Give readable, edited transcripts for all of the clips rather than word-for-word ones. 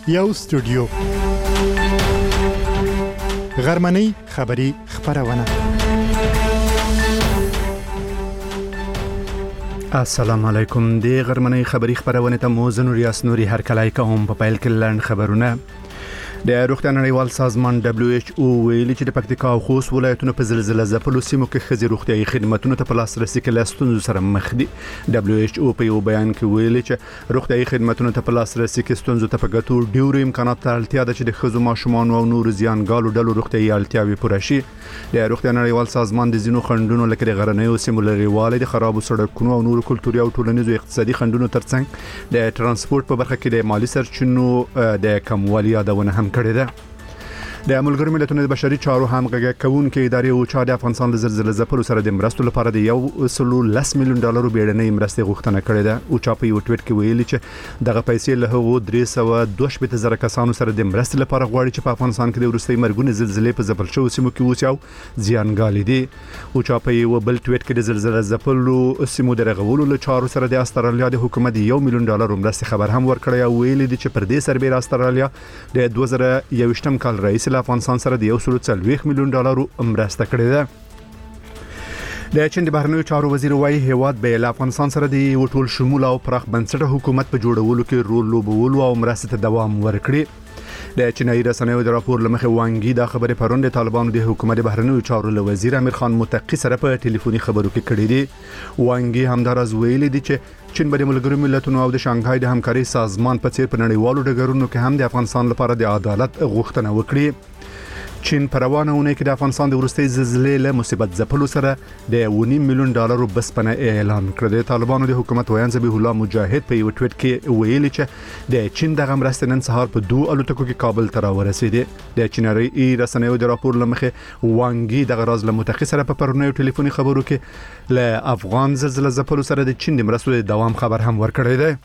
یو استودیو غرمنۍ خبری خبرونه. السلام علیکم. د غرمنۍ خبری خبرونه ته مو زنور یاسنوري هر کله کوم په پیل کې لړن خبرونه. د روغتیا نړیوال سازمان WHO ویلي چې د پکتیکا او خوست ولایتونو په زلزلې ځپلو سیمو کې ښځې روغتیايي خدماتو ته په لاسرسي کې له ستونزو سره مخ دي. WHO په یو بیان کې ویلي چې روغتیايي خدماتو ته په لاسرسي کې ستونزو ته په ګټو ډیرو امکانات ته اړتیا ده چې د ښځو ماشومان او نور زیانګالو ډلو روغتیايي اړتیاوې پوره شي. د روغتیا نړیوال سازمان د زینو خندونو لکه د غرنیو سیمو لريواله د خرابو سړکونو او نور کلتوري او ټولنیزو اقتصادي خندونو ترڅنګ د ترانسپورت په برخه کې د مالی سرچینو د کموالي یادونه هم کړې ده. د ملګرو ملتونو د بشري چارو همغږي کوونکې ادارې او چا د افغانستان له زلزلې ځپلو سره د مرستو لپاره د $1.10 میلیون بیړنۍ مرستې غوښتنه کړې ده. او چا په یو ټویټ کې ویلي چې دغه پیسې له هغو 322,000 کسانو سره د مرستې لپاره غواړي چې په افغانستان کې د وروستي مرګونې زلزلې په ځپل شوو سیمو کې اوسي او زیانګالي دي. او چا په یو بل ټویټ کې د زلزلې ځپلو سیمو د رغولو له چارو سره د استرالیا د حکومت $1 میلیون مرستې خبر هم ورکړی او ویلي دي چې پر دې سربېره استرالیا د 2021 کال رئیس افغانستان سره د $140 میلیون مرسته کړې ده. د چین د بهرنیو چارو وزیر وايي هیواد به له افغانستان سره د ټول شمول او پراخ بنسټه حکومت په جوړولو کې رول لوبولو او مرسته ته دوام ورکړي. د چینایي رسنیو د راپور لمخې وانګي دا خبره پرون د طالبانو د حکومت بهرنیو چارو له وزیر امیر خان متقی سره په ټلیفوني خبرو کې کړې دي. وانګي همدارز ویلي دي چې چین به د ملګرو ملتونو او د شانګهای د همکاري سازمان په څیر په نړیوالو ډګرونو کې هم د افغانستان لپاره د عدالت غوښتنه وکړي. چین په روانه اونۍ کې د افغانستان د وروستي زلزلې له مصیبت ځپلو سره د $1 میلیون بسپنه اعلان کړ. د طالبانو د حکومت ویان ذبیح الله مجاهد په یو ټویټ کې ویلي چې د چین دغه مرستې نن سهار په 2 الوتکو کې کابل ته راورسېدې. د چینایي رسنیو د راپور لمخې وانګي دغه راز له متخصص سره په پرونیو ټلیفوني خبرو کې له افغان زلزلې ځپلو سره د چین د مرستو د دوام خبر هم ورکړی دی.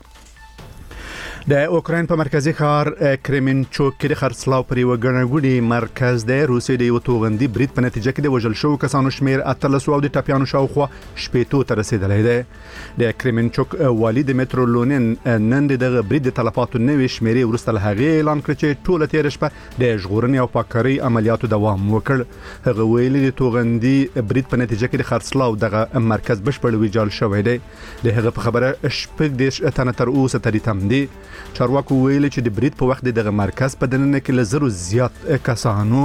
د اوکراین په مرکزی ښار کریمنچوک کې د خرڅلاو پر یو ګڼګوڼي مرکز د روسیې د یو توغندي برید په نتیجه کې د وژل شوو کسانو شمیر 13 او د ټاپیانو شاوخوا 80 ته رسیدلی دی. د کریمنچوک والی د مترولونین نن دغه برید د تلفاتو نوې شمیرې وروسته له هغې اعلان کړ چې ټوله تیر شپه د ژغورنې او پاککارۍ عملیاتو دوام وکړ. هغه ویلي د توغندي برید په نتیجه کې د خرڅلاو دغه مرکز بشپړ ویجاړ شوی دی. د هغه په خبره شپږ تنه تر اوسه تم دي. چارواکو ویلي چې د برید په وخت دغه مرکز په دننه کې له زرو زیات کسانو.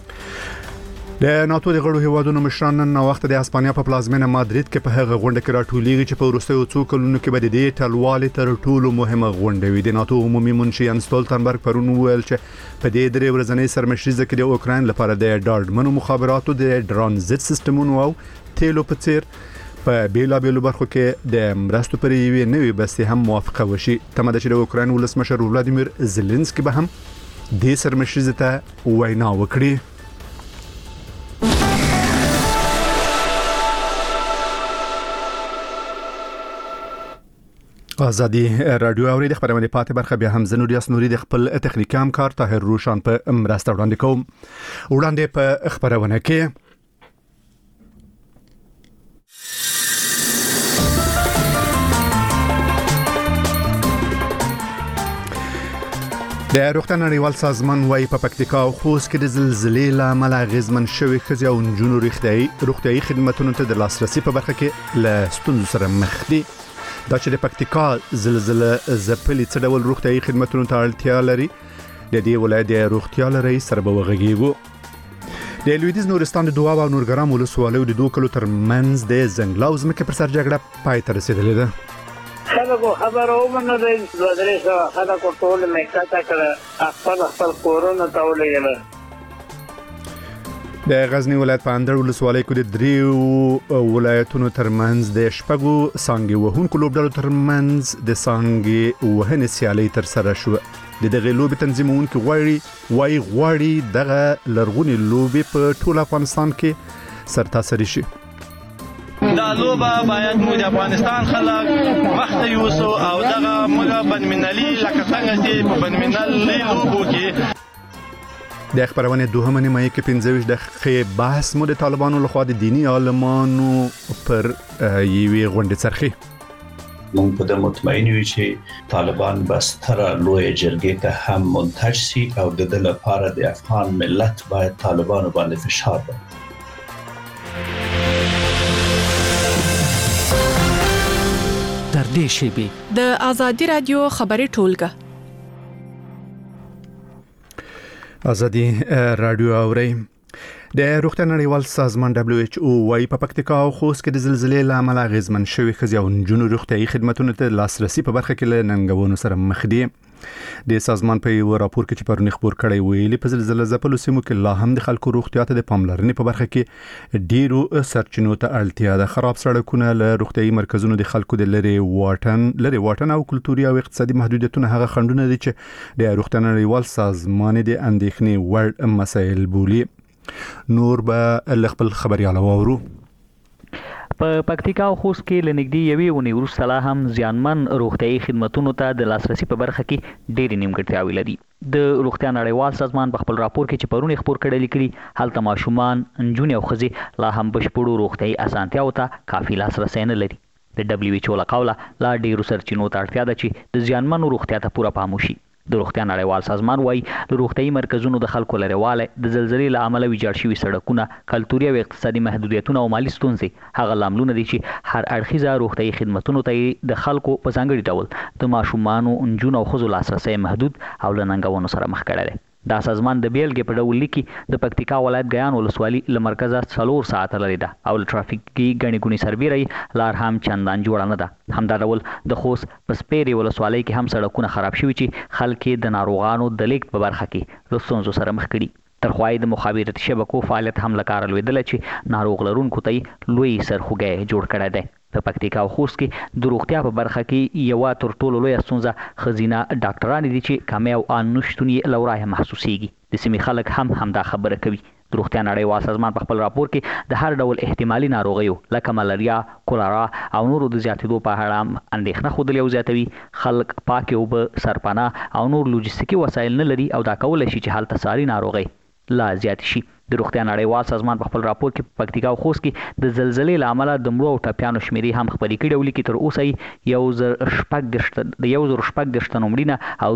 د ناتو د غړو هیوادونو مشران نن وخت د اسپانیا په پلازمینه مادرید کې په هغه غونډه کې راټولیږي چې په وروستیو څو کلونو کې به د دې ټلوالې تر ټولو مهمه غونډه وي. د ناتو عمومي منشي یانس ستولتنبرګ پرون ویل چې په دې درې ورځنۍ سرمشریزه کې د اوکراین لپاره د ډاډمنو مخابراتو د ټرانزیت سیستمونو او تیلو په څیر په بیلابیلو برخو کې د مرستو پر یوې نوې بستې هم موافقه وشي. تمه ده چې د اوکراین ولسمشر ولادیمیر زيلنسکي به هم د سرمشریزه ته وینا وکړي. ازادي رادیو اوري د خبرونه پاتې برخه بیا هم زنور یاسنوري د خپل تخنیکي همکار طاهر روشان په مرسته وړاندې کوم. وړاندې په خبرونه کې د روغتیا نړیوال سازمان وايي په پکتیکا او خوست کې د زلزلې له امله اغېزمن شوي ښځې او نجونو روغتیايي خدماتو ته د لاسرسي په برخه کې له ستونزو سره مخ دي. دا چې د پکتیکا زلزلې ځپلي څه ډول روغتیايي خدماتو ته اړتیا لري د دې ولایت د روغتیا لري سره به وغږیږو. د لویدیز نورستان د دواب او نورګرام ولسوالیو د دوه کلو ترمنځ د زنګلاو ځمکې پر سر جګړه پای ته رسیدلې ده. خلکو خبر اومنه د درېسه خلکو ټول میکاته کړه خپل کورونه ته ولېږل. د غزنی ولایت په اندړ ولسوالۍ کې د دریو ولایتونو ترمنځ د شپږو څانګې وهونکو لوبډلو ترمنځ د څانګې وهنې سیالۍ ترسره شوه. د دغه لوبې تنظیمونکي غواړي دغه لرغونې لوبې په ټول افغانستان کې سرتاسري شي. دا لوبه باید موږ د افغانستان خلک مخته یوسو او دغه موږ بنمنلي لکه څنګه چې په بنمنلي لوبو کې د خبرونه دوهمه نیمه کې 15 دقیقې بحث مو د طالبانو لخوا د دینی عالمانو پر یوې غونډې څرخي. موږ په دې مطمئن یو چې طالبان بستر لوی جرګې ته هم منتج شي او د دې لپاره د افغان ملت باید طالبانو باندې فشار وکړي. در دې شیبې د ازادي رادیو خبري ټولګه ازادي رادیو اوري د روغتیا نړیوال سازمان WHO وايي په پکتیکا او خوست کې د زلزلې لامل غیزمن شوی خزي او جنو روغتيایي خدماتو ته لاسرسي په برخه کې ننګونو سره مخ دي. د سازمان په یو راپور کې چې پرونی خبر کړی ویلي په زلزلې ځپلو سیمو کې لا هم د خلکو روغتیا ته د پاملرنې په برخه کې ډیرو سرچینو ته اړتیا ده. خراب سړکونه له روغتيایي مرکزونو د خلکو د لری واټن او کلتوري او اقتصادي محدودیتونه هغه خنډونه دي چې د روغتیا نړیوال سازمان د اندېښنې وړ مسایل بولي. نور به خپل خبرياله وورو. په پکتیکا او خوست کې لنګدي یوې ونې وروسته لا هم زیانمن روغتيایي خدماتو ته د لاسرسي په برخه کې ډېرې نیمګړتیاوې لري. د روغتیا نړیوال سازمان په خپل راپور کې چې پرونی خبر کړی لیکلي هلته ماشومان، نجونې او ښځې لا هم بشپړو روغتيایي اسانتیاو ته کافي لاسرسی نه لري. د WHO له قوله لا ډېرو سرچینو ته اړتیا ده چې د زیانمنو روغتیا ته پوره پام وشي. د روغتیا نړیوال سازمان وايي د روغتيایي مرکزونو د خلکو لريواله د زلزلې له امله ویجاړ شوي سړکونه، کلتوري او اقتصادي محدودیتونه او مالي ستونزې هغه لاملونه دي چې هر اړخیزه روغتيایي خدماتو ته د خلکو په ځانګړي ډول د ماشومانو، نجونو او ښځو لاسرسی محدود او له ننګونو سره مخ کړی دی. دا سازمان د بیلګې په ډول لیکي د پکتیکا ولایت ګیان ولسوالي له مرکزه 4 ساعته لري ده او ټرافیکي غني ګونی سربېري لار هم چندان جوړ نه ده. همدا ډول د خوست پسپيري ولسوالۍ کې هم سړکونه خراب شوي چې خلک د ناروغانو د لیک په برخه کې له ستونزو سره مخ کړي. ترخوای د مخابراتي شبکو فعالیت هم لکار لویدل چې ناروغ لرونکو ته لوی سرخوږی جوړ کړی دی. په پکتیکا او خوست کې د روغتیا په برخه کې یو تر ټولو لوی ستونزه خزینه ډاکټران دي چې کمی او ان نشټونی لورای محسوسيږي. د سیمې خلک هم دا خبره کوي. د روغتیا نړیوال سازمان په خپل راپور کې د هر ډول احتمالي ناروغیو لکه ملاریا، کولرا او نورو د زیاتېدو په اړه اندېښنه خوده زیاتوي. خلک پاکه اوبه، سرپناه او نور لوجستیکي وسایل نه لري او دا کولای شي چې حالت ساري ناروغي لا زیات شي. د روغتیا نړیوال سازمان په خپل راپور کې پکتیکا او خوست کې د زلزلې له امله د مړو او ټپیانو شمیرې هم خبرې کړي او لیکي تر اوسه 1016 نومړینه او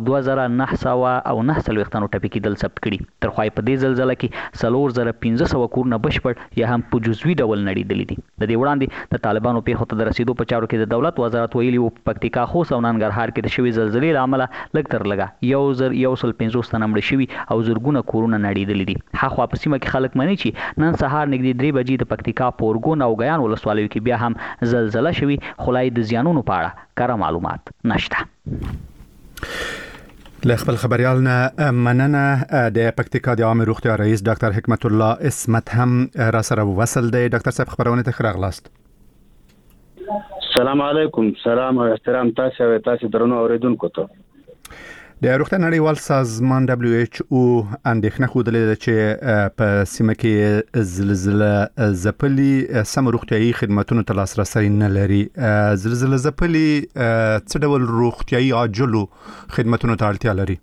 2990 ټپي کېدل ثبت کړي. ترخوای په دې زلزلې کې 4500 کورونه بشپړ یا هم په جزوي ډول نړیدلې دي. د دې وړاندې د طالبانو پیښو ته د رسیدو په چارو کې د دولت وزارت ویلي وو پکتیکا، خوست او ننګرهار کې د شوي زلزلې له امله لږ تر لږه 1150 تنه مړ شوي او زرګونه کورونه نړیدلې دي. هاخوا په سیمه کې خلک مني چې نن سهار نږدې 3 بجې د پکتیکا، پورګون او ګیان ولسوالیو کې بیا هم زلزلہ شوي، خلای د زیانونو په اړه کره معلومات نشته. له خپل خبريال نه مننه. د پکتیکا د عام روغتیا رئیس ډاکټر حکمت الله اسمت هم را سره وصل دی. ډاکټر صاحب خبرونه ته خراغلاست. السلام علیکم. سلام او احترام تاسو او تاسو درنو اوریدونکو ته. د روغتیا نړیوال سازمان WHO اندېښنه خوده چې په سیمه کې زلزلہ ځپلي سم روغتيایي خدماتو ته لاسرسي نه لري. زلزلہ ځپلي څه ډول روغتيایي عاجلو خدماتو ته اړتیا لري؟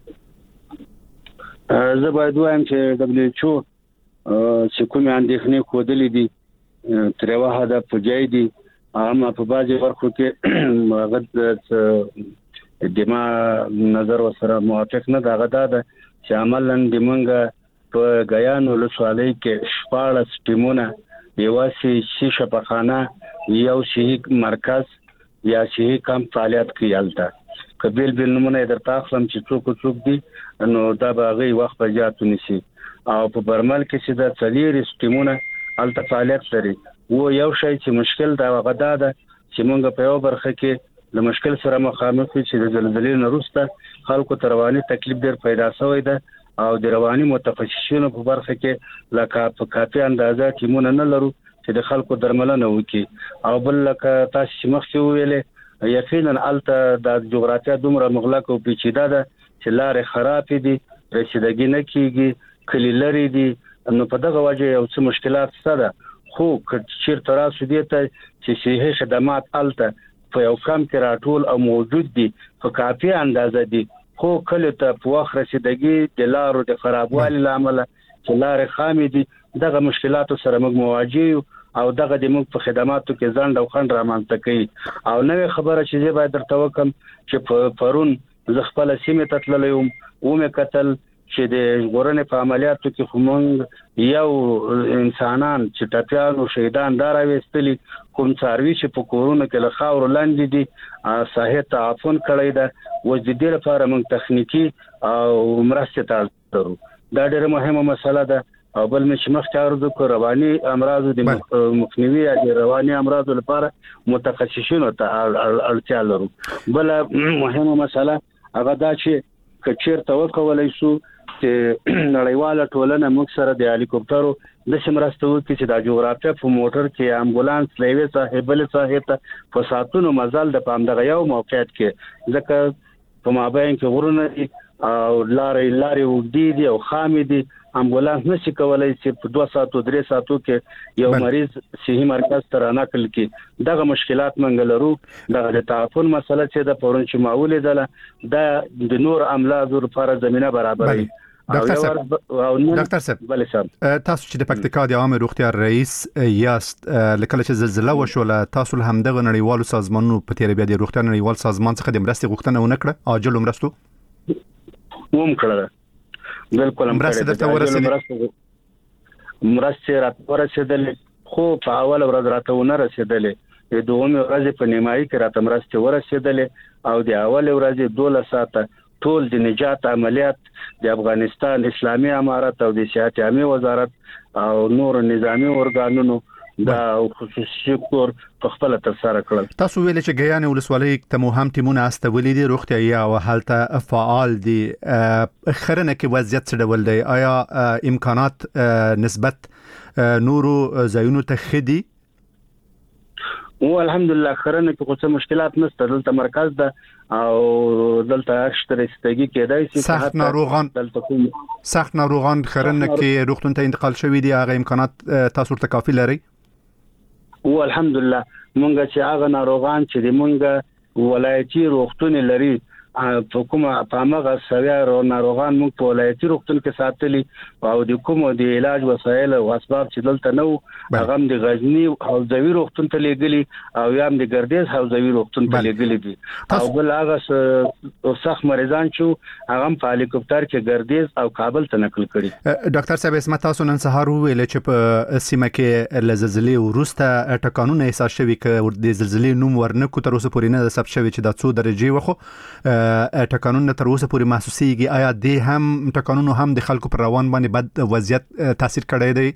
زه باید وایم چې WHO چې کومه اندېښنه خوده دي تر واحده هدف پوجای دي اما په بعضي برخو کې غد دما نظر وسره موافق نه دا غدا ده چې عملاً د مونږه په ګیان ولسوالۍ کې 14 ټیمونه یو شیشه پخانه یو شهي مرکز یا شهي کم فعالیت کوي. البته قبل نمونه در تاخلم چې څوک دي نو دا باغي وخت په جاتو نشي او په برمل کې چې دا څلیر ټیمونه البته فعالیت لري. و یو شی چې مشکل دا غدا ده چې مونږ په یو برخه کې د مشکل سره مخامخ چې د زلزلې نه وروسته خلکو ته رواني تکلیف ډېر پیدا شوی ده او د رواني متخصصینو په برخه کې لکه په کافي اندازه ټیمونه نه لرو چې د خلکو درملنه وکړي او بل لکه تاسو مخکې ویلې یقینا الته د جغرافیا دومره مغلقه او پیچیده ده چې لارې خراب دي، رسیدګي نه کیږي، کلی لري دي. نو په دغه وجه یو څه مشکلات شته. خو چیرته راسو دي ته چې صحي خدمات الته په یو کم کې راټول او موجود دي په کافي اندازه دي، خو کله ته په وخت رسیدګي د لارو د خرابوالي لامل چې لارې خامې دي. دغه مشکلاتو سره موږ مواجه یو او دغه د موږ په خدماتو کې ځان او خند رامنځته کوي. او نوې خبره چې زه باید درته وکم چې پرون زه خپل سیمه ته تللی وم او مې کتل چې د ژغورنې په عملیاتو کې خو موږ یو انسانان چې ټپیان او شهیدان دا راوستلي کوم څاروي چې په کورونو کې له خاورو لاندې دي ساحې تعفن کړی ده و د دې لپاره موږ تخنیکی او مرستې ته اړتیا لرو. دا ډېره مهمه مسله ده. او بل مې مخکې عرض وکړ رواني امراض د مخنیوي یا د رواني امراض لپاره متخصصینو ته اړتیا لرو. بل مهمه مسله هغه دا چې کچیر توکولای شو چې نړیواله ټولنه موږ سره د هلیکوپټرو د سمراستو کې د جغرافیه په موټر کې امبولانس لوي صاحب ته په ساتونو مزل د پامدغه یو موقعیت کې ځکه په مابین کې ورونه دي او لارې وګدي دي او خامې دي. امبولانس نشي کولای چې په 2 ساعتو 3 ساعتو کې یو مریض صحي مرکز ته رانقل کړي. دغه مشکلات منګ لرو. د تعفن مسله چې د پرون چې معولې ده د نور امراض لپاره زمينه برابرې. ډاکټر صاحب تاسو چې د پکتیکا د عامه روغتیا رئیس یاست لکه چې زلزلہ وشوله تاسو له همدغه نړیوالو سازمانونو په تیر بیا د روغتیا نړیوال سازمان څخه د مرستې غوښتنه ونه کړه عاجل مرستو کړه. بالکل مرستې ورسېدلې خو په اول ورځ راته ونه رسېدلې. د دومره ورځې په نیمایي کې راته مرستې ورسېدلې او د اول ورځې 12 ساعته ټول د نجات عملیات د افغانستان اسلامي امارت او د صحت عامه وزارت او نور نظامی ارګانونو دا خصوصي سکتور په خپل تر سره کړل. تاسو ویل چې ګیان ولسوالۍ ته مو هم ټیمونه استولې دي روغتیايي او هلته فعال دي. خرنه کې وضعیت څه ډول دی؟ آیا امکانات نسبت نورو ځایونو ته خدي؟ او الحمدلله خرنه کې څه مشکلات نشته. دلته مرکز ده او دلته اکثر استګي کېدای شي سخت ناروغان خرنه کې روغتون ته انتقال شوی دي. هغه امکانات تاسو ته کافي لري؟ او الحمدلله مونږ چې هغه ناروغان چې د مونږ ولایتي روغتون لري په کومه په هغه سویار ناروغان مونږ په ولایتي روغتون کې ساتلي او د کومو د علاج وسایل او اسباب چې دلته نو هغه د غزنی حوزوي روغتون ته لګلي او یا د ګردیز حوزوي روغتون ته لګلي دي. او بل هغه سخت مریضان چې هغه په هلیکوپټر کې ګردیز او کابل ته نقل کړي. ډاکټر صاحب اسمت تاسو نن سهار ویل چې په سیمه کې لزلزلې وروسته ټکانونه احساس شوي ک د زلزلې نوم ورنکو تر اوسه پورې نه ثبت شوی چې د 2 درجه وخو ټکانونه تر اوسه پورې محسوسيږي. آیا د هم ټکانونه هم د خلکو پر روان باندې بد وضعیت تاثیر کړی دی؟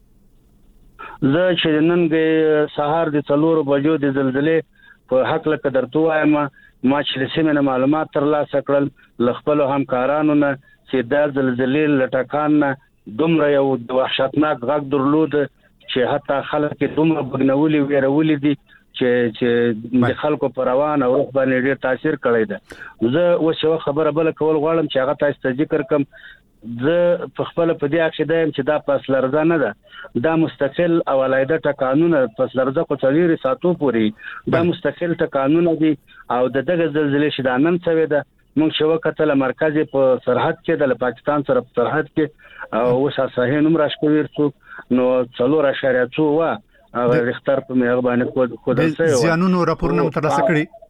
زه چې نن سهار د 4 بجو د زلزلې په حق له درته وایم ما چې سیمه معلومات ترلاسه کړل ل خپل همکارانو نه چې د زلزلې لټکان دومره یو وحشتناک غږ درلود چې حتی خلک دومره بغنولي ویرولي دي چې د خلکو پر روان او روح باندې ډېر تاثیر کړی دی. زه اوس یو خبره بل کول غواړم چې هغه تاسو ته ذکر کوم. زه په خپل په دې عقیده یم چې دا پسلرزه نه ده. دا مستقل او علیحده ټکانونه پسلرزه کو 4 ساعتو پورې دا مستقل ټکانونه دي او دغه زلزلې شدانن څوي ده. موږ شو کتل مرکزي په سرحد کې د پاکستان سره په سرحد کې او اوس صحیح نوم راشکویر څو نو 4.2 وا هغه رختر په مېغ باندې خود څه زیانونو راپورونه ترلاسه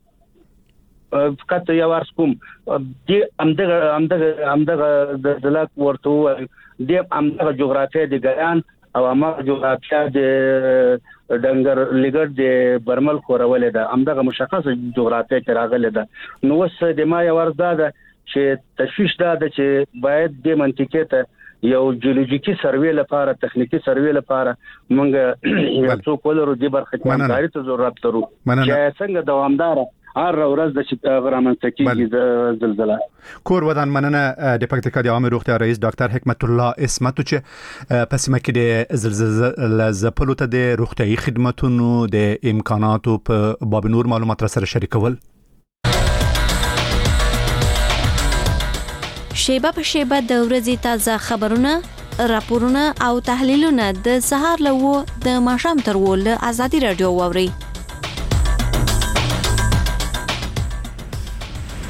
کړي. کته یو ورس کوم د امدغه د دلاک ورته د امدغه جغرافیه د ګیان او امدغه جغرافیه د ډنګر لګر د برمل خورولې ده. امدغه مشخصه جغرافیه کې راغلې ده. نو وس د ما یو ورځ ده چې تشویش ده چې باید د منطقې ته یو جیولوژیکي سروې لپاره تخنیکی سروې لپاره موږ یو څو کولرو د برخه کاري ته ضرورت لرو چې څنګه دوامدار هر ورځ د غرامنځ کېږي زلزلہ. کور ودان مننه د پکتیکا د عامه روغتیا رئیس ډاکټر حکمت الله اسمت چې په سیمه کې د زلزلې زپلو ته د روغتیايي خدماتو د امکاناتو په باب نور معلومات سره شریکول. شیبه په شیبه د ورځې تازه خبرونه، راپورونه او تحلیلونه د سهار له د ماښام تر ول ازادي رادیو واوري.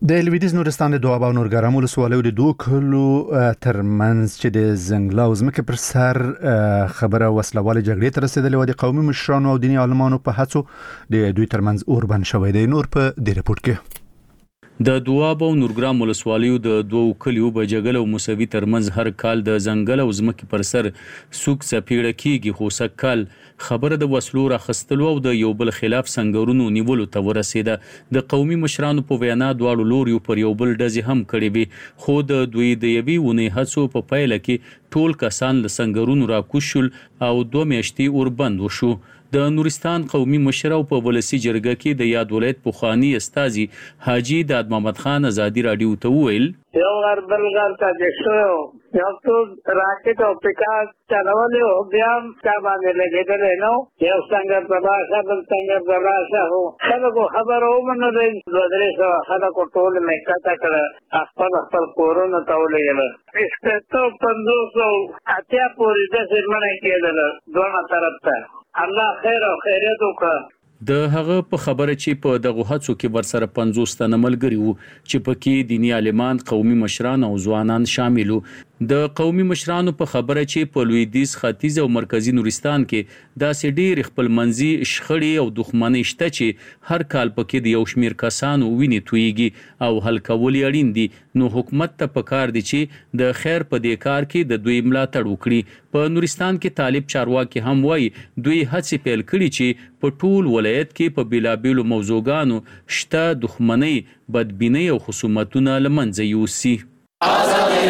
د لویدیځ نورستان د دواب او نورګرام ولسوالیو د دوه کلو ترمنځ چې د زنګلا او ځمکې پر سر خبره وسلواله جګړې ته رسیدلې و د قومي مشرانو او دیني عالمانو په هڅو د دوی ترمنځ اور بند شوی دی. نور په دې رپورت کې د دواب او نورګرام ولسوالیو د دوو کلیو بجګل او موسوي ترمنځ هر کال د ځنګل او ځمکې پر سر سوق سپیړه کیږي، خو سکال خبره د وسلو راخستلو او د یو بل خلاف سنگرونو نیولو ته ورسېده. د قومي مشرانو په وینا دواړو لوریو پر یو بل ډزې هم کړې وي، خو د دوی د یوې ونې هڅو په پایله کې ټول کسان له سنگرونو راکوشل او 2 میاشتې اور بند وشو. د نورستان قومي مشر او په ولسی جرګه کې د یاد ولایت پوخانی استاذي حاجی داد محمد خان ازادي رادیو ته ویل یو غربل غر ته دښو یو ټول راکټ او پکاس چلولې او بیا چا باندې لګېدل نو یو څنګه پرواشه بل څنګه پرواشه هو خلکو خبرو منو د درېسو خلکو ټول مې کاته کړ خپل کورونه ته ولېږل استه 500 اتیا پورې د سیمه کېدل دوه طرف ته. الله خیر او خیریت وکړه. د هغه په خبره چې په دغه هڅو کې ورسره 50 تنه ملګري وو چې پکې دینی عالمان، قومي مشران او ځوانان شامل وو. د قومي مشرانو په خبره چې په لویدیځ، ختیځ او مرکزی نورستان کې داسې ډېر خپل منځي شخړې او دښمنۍ شته چې هر کال پکې د یو شمیر کسانو وینې تویږي او حل کول اړین دي. نو حکومت ته پکار دي چې د خیر په دې کار کې د دوی ملاتړ وکړي. په نورستان کې طالب چارواکي هم وایي دوی هڅې پیل کړي چې په ټول ولایت کې په بیلابیلو موضوعګانو شته دښمنۍ، بدبینۍ او خصومتونه له منځه یوسي. او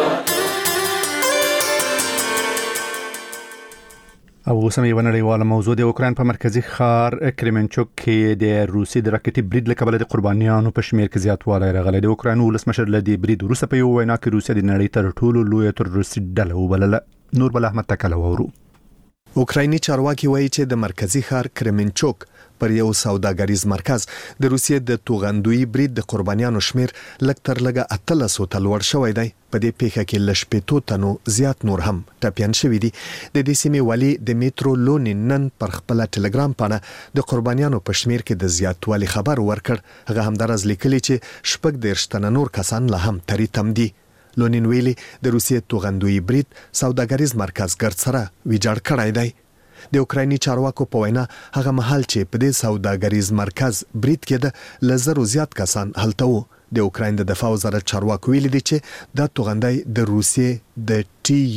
اوس هم یو نړیواله موضوع د اوکراین په مرکزی ښار کریمنچوک کې د روسي د راکټي برید له کبله د قربانیانو په شمیر کې زیاتوالی راغلی. د اوکراین ولسمشر له دې برید وروسته په یو وینا کې روسیا د نړۍ تر ټولو لویه تروریستي ډله وبلله. نور بل احمد تکله وورو. اوکرایني چارواکي وایي چې د مرکزی ښار کریمنچوک پر یو سوداګریز مرکز د روسیې د توغندوی برید د قربانیانو شمیر لږ تر لږه 1300 ته لوړ شوی دی. په دې پیښه کې ل 15 تنو زیات نور هم ټپیان شوي دي. د دې سیمې والي دمیترو لونین نن پر خپل ټلګرام باندې د قربانیانو په شمیر کې د زیاتوالي خبر ورکړ. هغه همدارز لیکلي چې 14 تنه نور کسان له هم تری تم دي. لونین ویلي د روسیې توغندوی برید سوداګریز مرکز ګرد سره ویجاړ کړی دی. د اوکرایني چارواکو په وینا هغه مهال چې په دې سوداګریز مرکز برید کېده لزر زیات کسان هلته وو. د اوکراین د دفاع وزارت چارواکو ویلي دي چې د توغندای د روسیې د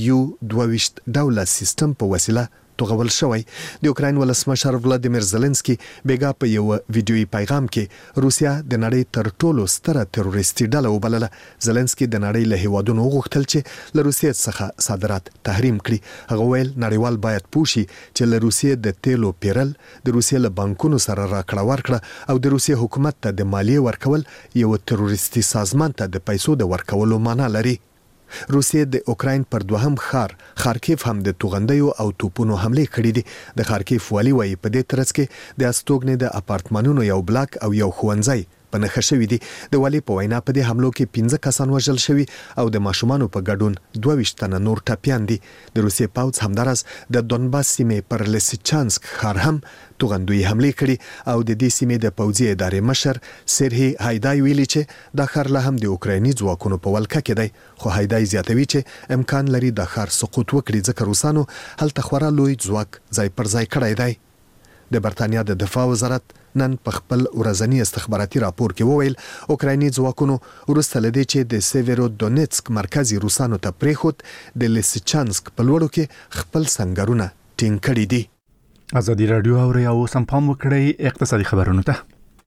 TU-22 ډوله سیستم په وسیله توغول شوی. د اوکراین ولسمشر ولادیمیر زيلنسکي بیګا په یو ویډیوي پیغام کې روسیا د نړۍ تر ټولو ستره تروریستي ډله وبلله. زيلنسکي د نړۍ له هیوادونو وغوښتل چې له روسیې څخه صادرات تحریم کړي. هغه ویل نړیوال باید پوښي چې له روسیې د تیلو پیرل، د روسیې له بانکونو سره راکړه ورکړه او د روسیې حکومت ته د مالیې ورکول یو تروریستي سازمان ته د پیسو د ورکولو معنا لري. روسیې د اوکراین پر دوهم ښار خارکیف هم د توغندیو او توپونو حمله کړې دي. د خارکیف والی وایي په دې ترڅ کې د استوګنې د اپارتمانونو یو بلاک او یو ښوونځی په نښه شوي دي. د والی په وینا په دې حملو کې 15 کسان وژل شوي او د ماشومانو په ګډون 22 تنه نور ټپیان دي. د روسیې پوځ همدارس د دونباس سیمې پر لیسچانسک ښار هم توغندوی حمله کړي او د دې سیمې د پوځي ادارې مشر سرهی هایدای ویلي چې د ښار له هم د اوکرایني ځواکونو په ولکه کې دی. خو هایدای زیاتوي چې امکان لري د ښار سقوط وکړي ځکه روسانو هلته خورا لوی ځواک ځای پر ځای کړی دی. د برتانیا د دفاع وزارت نن په خپل ورځنی استخباراتي راپور کې وویل اوکرایني ځواکونو وروسته لدی چې د سیویرو دونیتسک مرکزی روسانو ته پریخوت د لیسچانسک په لوړو کې خپل سنگرونه ټینګ کړي دي. ازادي رادیو او ریاو سم پام وکړی اقتصادي خبرونه ته.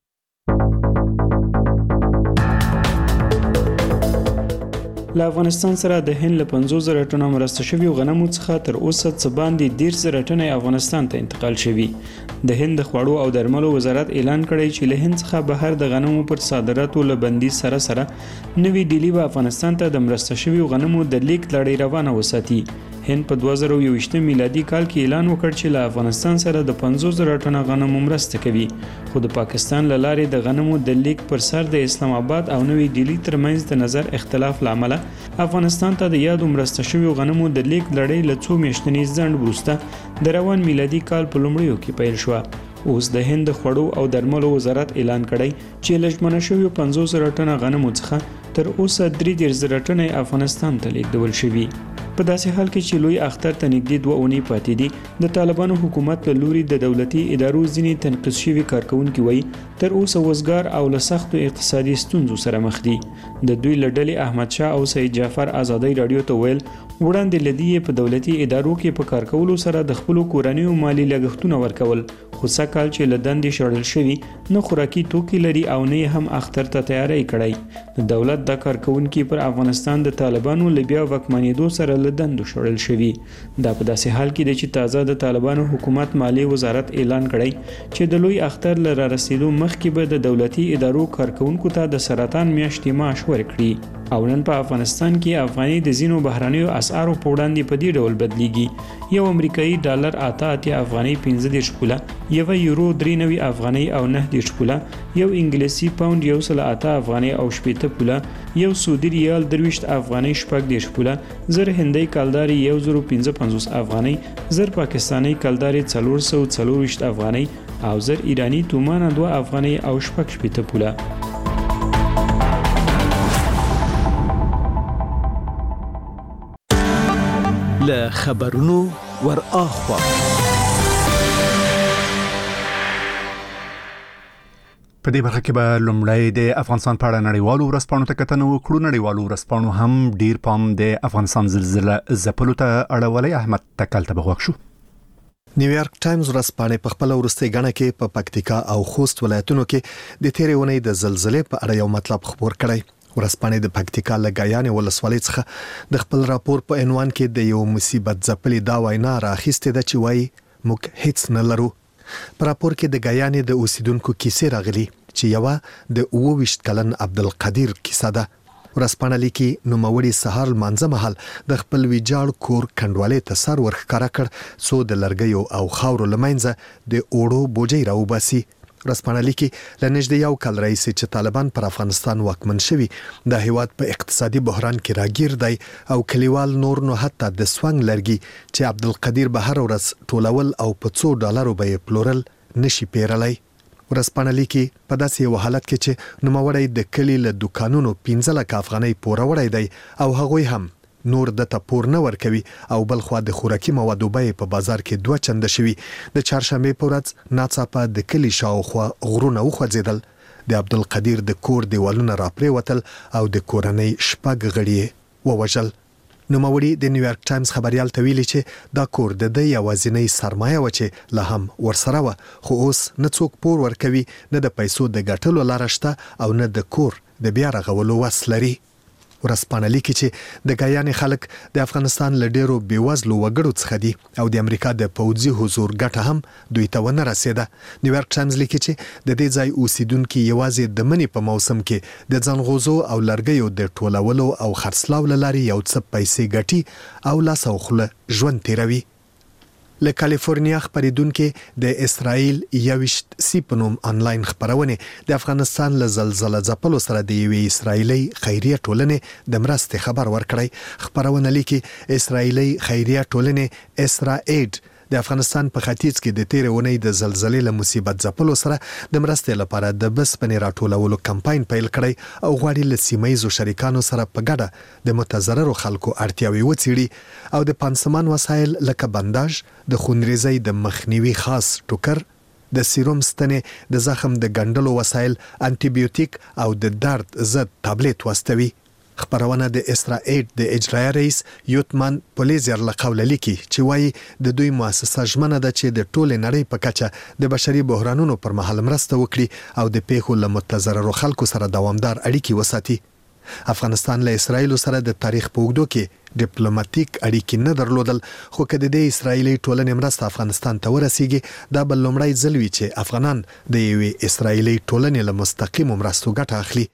له افغانستان سره د هند له 50,000 ټنه مرسته شوي غنمو څخه تر اوسه څه باندې 10,000 ټنه افغانستان ته انتقال شوي. د هند د خوړو او درملو وزارت اعلان کړی چې له هند څخه بهر د غنمو پر صادراتو له بندي سره نوې ډیلی به افغانستان ته د مرسته شوي غنمو د لیک لړۍ روانه وساتي. هند په 2021 میلادي کال کې اعلان وکړ چې له افغانستان سره د 50,000 ټنه غنمو مرسته کوي. خو د پاکستان له لارې د غنمو د لیک پر سر د اسلام آباد او نوې ډیلی ترمنځ د نظر اختلاف لامل افغانستان ته د یادو مرسته شوي غنمو د لیک لړۍ له 2 میاشتنې ځنډ وروسته د روان میلادي کال په لومړیو کې پیل شوه. اوس د هند خوړو او درملو وزارت اعلان کړی چې لږمنه شوی 50,000 ټنه غنمو څخه تر اوسه 3,000 ټنه افغانستان ته لیږدول شوي. په داسې حال کې چې لوی اختر ته نږدې 2 اونۍ پاتې دي، د طالبانو حکومت له لوري د دولتي ادارو ځینې تنقیص شوي کارکونکي وایي تر اوسه وزګار او له سختو اقتصادي ستونزو سره مخ دي. د دوی له ډلې احمد شاه او سید جعفر آزادۍ رادیو ته ویل وړاندې لدی په دولتي ادارو کې په کار کولو سره د خپل کورنیو مالی لګښتونه ورکول، خو سکهال چې لدندې شړل شوی نه خوراکي توکي لري او نه هم اختر ته تیاری کړی. د دولت د کارکونکو پر افغانستان د طالبانو لبیا وکمنېدو سره لدندو شړل شوی. دا په داسې حال کې دی چې تازه د طالبانو حکومت مالی وزارت اعلان کړی چې د لوی اختر لره رسیدو مخکې به د دولتي ادارو کارکونکو ته د سرطان میاشتې معاش ورکړي. او نن په افغانستان کې افغاني د زینو بهرانیو اسعارو په وړاندې په دې ډول بدلیږي. یو امریکایي ډالر 88 افغاني 15 پوله، یو یورو 93 افغاني او 9 پوله، یو انګلیسي پاوند 108 افغاني او 80 پوله، یو سعودي ریال 23 افغاني 80 پوله، زر هندۍ کلداري 1055 افغاني، زر پاکستاني کلداري 424 افغاني او زر ایرانی تومان 2 افغاني او 80 پوله. له خبرونو ور اخوا په دې برخه کې به لومړی د افغانستان په اړه نړیوالو ورځپاڼو ته کتنه وکړو. نړیوالو ورځپاڼو هم ډیر پام د افغانستان زلزلې ځپلو ته اړولی. احمد تکل ته بغوښ شو. نیویارک ټایمز ورځپاڼه په خپل ورستۍ غاڼه کې په پکتیکا او خوست ولایتونو کې د تیرې اونۍ د زلزلې په اړه یو مطلب خبر کړی. ورځپاڼه د پکتیکا لګیانې ولسوالۍ څخه د خپل راپور په عنوان کې د یو مصیبت ځپلې دا وینا راخیستې ده چې وایي موږ هیڅ نه لرو. په راپور کې د غیانې د اوسیدونکو کیسې راغلي چې یو د 22 کلن عبدالقدیر کیسه ده. ورځپاڼه لیکي نوموړي سهار لمانځه مهال د خپل ویجاړ کور کنډوالې ته سر ورښکاره کړ څو د لرګیو او خاورو لمنځه د اوړو بوجۍ راوباسي. ورځپاڼه لیکي له نږدې یو کال راهیسې چې طالبان پر افغانستان واکمن شوي، د هیواد په اقتصادي بحران کې راګیر دی او کلیوال نور نو حتی د سوانګ لرګي چې عبدالقدیر به هر ورځ ټولول او په $100 به یې پلورل نشي پیرلی. ورځپاڼه لیکي په داسې یو حالت کې چې نوموړی د کلي له دوکانونو 15 لک افغانۍ پوروړی دی او هغوی هم نور د تپور نه ورکوي او بل خو د خوراکي موادو بیې په بازار کې 2 چنده شوي. د چهارشنبه په ورځ ناڅاپه د کلي شاوخوا غرونه وخوځېدل، د عبدالقدیر د کور دیوالونه راپریوتل او د کورنۍ 6 غړي ووژل. نوموړي د نیویارک ټایمز خبريال ته ویلي چې دا کور د یوازینۍ سرمایه و چې لا هم ورسره و، خو اوس نه څوک پور ورکوي، نه د پیسو د ګټلو لار شته او نه د کور د بیا رغولو وس لري. ورځپاڼه لیکي چې د غیانې خلک د افغانستان له ډیرو بیوزلو وګړو څخه دي او د امریکا د پوځي حضور ګټه هم دوی ته ونه رسیده. نیویارک ټایمز لیکي چې د دې ځای اوسیدونکو یوازې د منی په موسم کې د ځنغوزو او لرګیو د ټولولو او خرڅلاو لاري یو څه پیسې ګټي او لاس او خوله ژوند تیروي. له کالیفورنیا خبرېدونکو د اسرائیل 21 سی په نوم انلاین خبرونه د افغانستان له زلزلې ځپلو سره د یوې اسرائیلي خیریه ټولنې د مرستې خبر ورکړی. خبرونه لیکي اسرائیلي خیریه ټولنې اسرائیل د افغانستان په ختیځ کې د تیر اونۍ د زلزلې له مصیبت ځپلو سره د مرستې لپاره د بس پنې راټولولو کمپاین پیل کړی او غواړي له سیمایي شریکانو سره په ګډه د متضررو خلکو اړتیاوي وڅېړي او د پانسمان وسایل لکه بنداژ، د خونریزۍ د مخنیوي خاص ټوکر، د سیروم ستنې، د زخم د ګنډلو وسایل، انټي بیوټیک او د درد ضد ټابلیټ واستوي. خبرونه د اسرائیل د اجرایي رئیس یوتمان پولیزر له قوله لیکي چې وایي د دوی مؤسسه ژمنه ده چې د ټولې نړۍ په کچه د بشري بحرانونو پر مهال مرسته وکړي او د پیښو له متضررو خلکو سره دوامدار اړیکې وساتي. افغانستان له اسرائیل سره د تاریخ په اوږدو کې ډیپلوماټیک اړیکې نه درلودل، خو کله د اسرائیلي ټولنې مرسته افغانستان ته ورسیږي دا بل لومړی ځل وي چې افغانان د یوې اسرائیلي ټولنې له مستقیمو مرستو ګټه اخلي.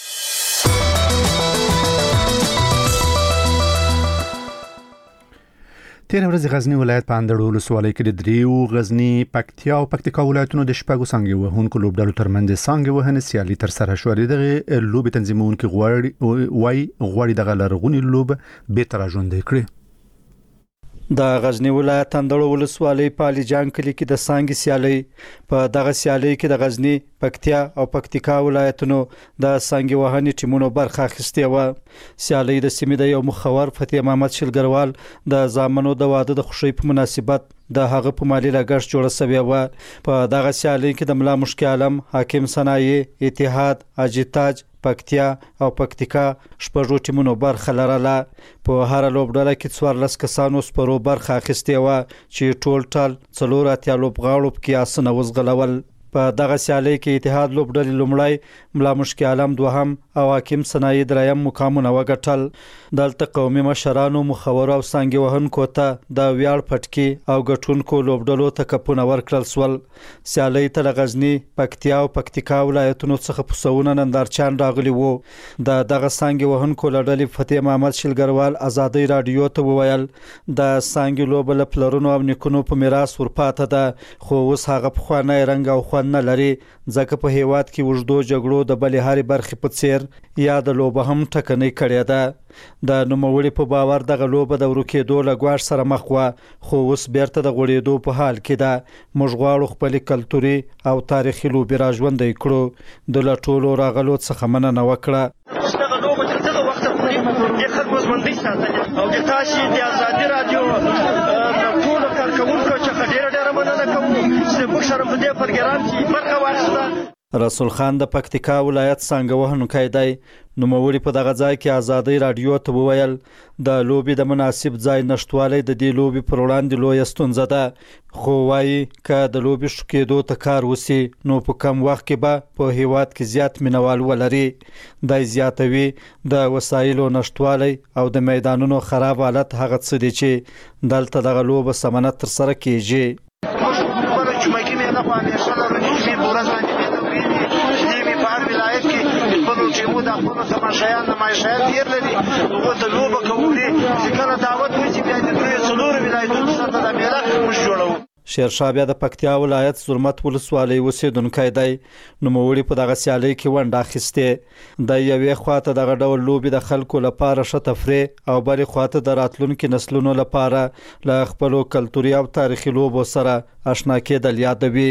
تیر ورځ غزنی ولایت په اندړو ولسوالۍ کې د دریو غزنی، پکتیا او پکتیکا ولایتونو د شپږو څنګه وهونکو لوبډلو ترمنځ څنګه وهنه سیالي تر سره شوې. دغه لوب تنظیمونکو غواړي دغه لرغونی لوب به تر ژوندې کړي. د غزنی ولایت اندړو ولسوالۍ په علي جان کلی کې د سانګي سیالي په دغه سیالي کې د غزنی، پکتیا او پکتیکا ولایتونو د سانګي وهنې ټیمونو برخه اخیستې و. سیالي د سیمې د یو مخور فتح محمد شلګروال د زامنو د واده د خوشي په مناسبت د هغه په مالی لګښت جوړه شوی و. په دغه سیالي کې د ملا مشکل عالم، حاکم صنایع، اتحاد، اجتاج، پکتیا او پکتیکا شپږو ټیمونو برخه لرله. په هر لوبډله کې 14 کسانو سپرو برخه اخیستې و چې ټول 4 لوبغاړو کې اسنه وزغلول. په دغه سیالي کې اتحاد لوبډلې لومړی، ملا مشکل عالم دوهم او حاکم صنایع دریم مقامونه وګټل. دلته قومي مشرانو، مخور او سانګي وهونکو ته د ویاړ پټکي او ګټونکو لوبډلو ته کپونه ورکړل شول. سیالي ته غزنی، پکتیا او پکتیکا ولایتونو څخه پسونه نندارچان راغلي وو. د دغه سانګي وهونکو لړلې فتح محمد شلګروال ازادي رادیو ته وویل د سانګي لوبل پلرونو او نیکونو په میراث ورپاته ده، خو اوس هغه په خوانه رنگ او نه لري، ځکه په هیواد کې وژدو جګړو د بلې هاري برخې په څیر یا د لوبه هم ټکنۍ کړې ده. د نوموړي په باور دغه لوبه د ورکېدو له ګواښ سره مخ وه، خو اوس بیرته د غوړېدو په حال کې ده. موږ غواړو خپلې کلتوري او تاریخي لوبې راژوندۍ کړو. د له ټولو راغلو څخه مننه وکړه. دغه لوبه تر دغه وخته پورې د خلکو ژوندۍ ساتلې او د تاسې د ازادي رادیو ټولو کارکوونکو څخه ډېره مننه کوم چې موږ سره په دې پروګرام کې برخه واخیسته. رسول خان د پکتیکا ولایت څنګه وهونکی دی. نوموړي په دغه ځای کې ازادي رادیو ته وویل د لوبي د مناسب ځای نشټوالی د دې لوبي پر وړاندې لویه ستونزه ده، خو وایي که د لوبي شکېدو ته کار وسی نو په کم وخت کې به په هیواد کې زیات مینوال ولري. د زیاتوي د وسایلو نشټوالی او د میدانونو خراب حالت هغه څه دي چې دلته دغه لوبه سمنه تر سره کیږي. چې مو د خپل تماشایان نمایشات ډیر لري او د لوبه کوي چې کله دعوت وشي بیا د دوی څلور ولایتونو سره د میله مش جوړو. شیرشاه بیا د پکتیا ولایت زرمت ولسوالۍ اوسیدونکی دی. نوموړي په دغه سیالي کې ونډه اخیستې. د یوې خواته دغه ډول لوبې د خلکو لپاره ښه تفریح او بلې خواته د راتلونکي نسلونو لپاره له خپلو کلتوري او تاریخي لوبو سره آشنا کېدل یادوي.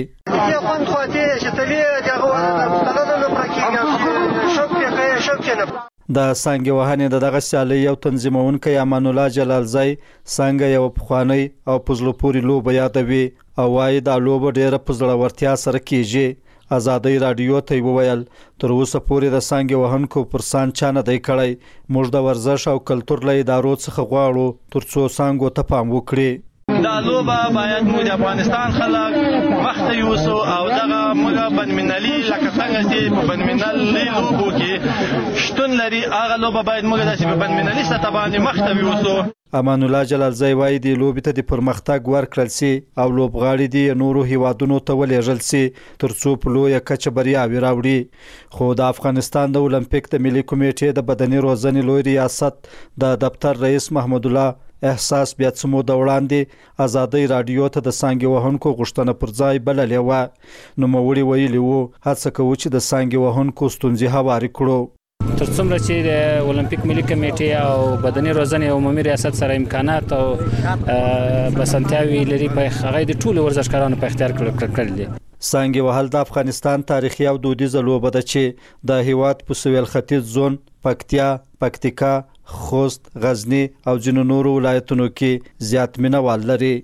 د سانګي وهنې د دغه سیالي یو تنظیمونکی امان الله جلالزی څنګه یو پخوانی او پزلو پوري لوبه یادوي او وايي دا لوبه ډیره په زړورتیا سره کیږي. ازادي رادیو ته وویل تر اوسه پورې د سانګي وهونکو پر سان چا نه دی کړی. موږ د ورزش او کلتور له ادارو څخه غواړو ترڅو سانګو ته پام وکړي. دا لوبه باید موږ د افغانستان خلک مخته یوسو او دغه موږ بنمنلي لکه څنګه چې په بنمنلي لوبو کې شتون لري هغه لوبه باید موږ داسې په بنمنلي سطح باندې مخته یوسو. امان الله جلالزی وایي د لوبې ته د پرمختګ ورکړل سي او لوبغاړي د نورو هیوادونو ته ولېږل سي ترڅو په لویه کچه بریاوې راوړي. خو د افغانستان د اولمپیک د ملي کمیټې د بدني روزنې لوی ریاست د دفتر رئیس محمد الله احساس بیا څه موده وړاندې ازادي رادیو ته د سانګي وهونکو غوښتنه پر ځای بللې وه. نوموړي ویلي وو هڅه کوو چې د سانګي وهونکو ستونزې هوارې کړو. تر څومره چې د اولمپیک ملي کمیټې او بدني روزنې عمومي ریاست سره امکانات او بسنتیاوي لري په هغه د ټولو ورزشکارانو په اختیار کړل دي. سانګي وهل د افغانستان تاریخي او دودیزه لوبه ده چې د هیواد په سویل ختیځ زون، پکتیا، پکتیکا، خوست، غزنی او ځینو نورو ولایتونو کې زیات مینوال لري.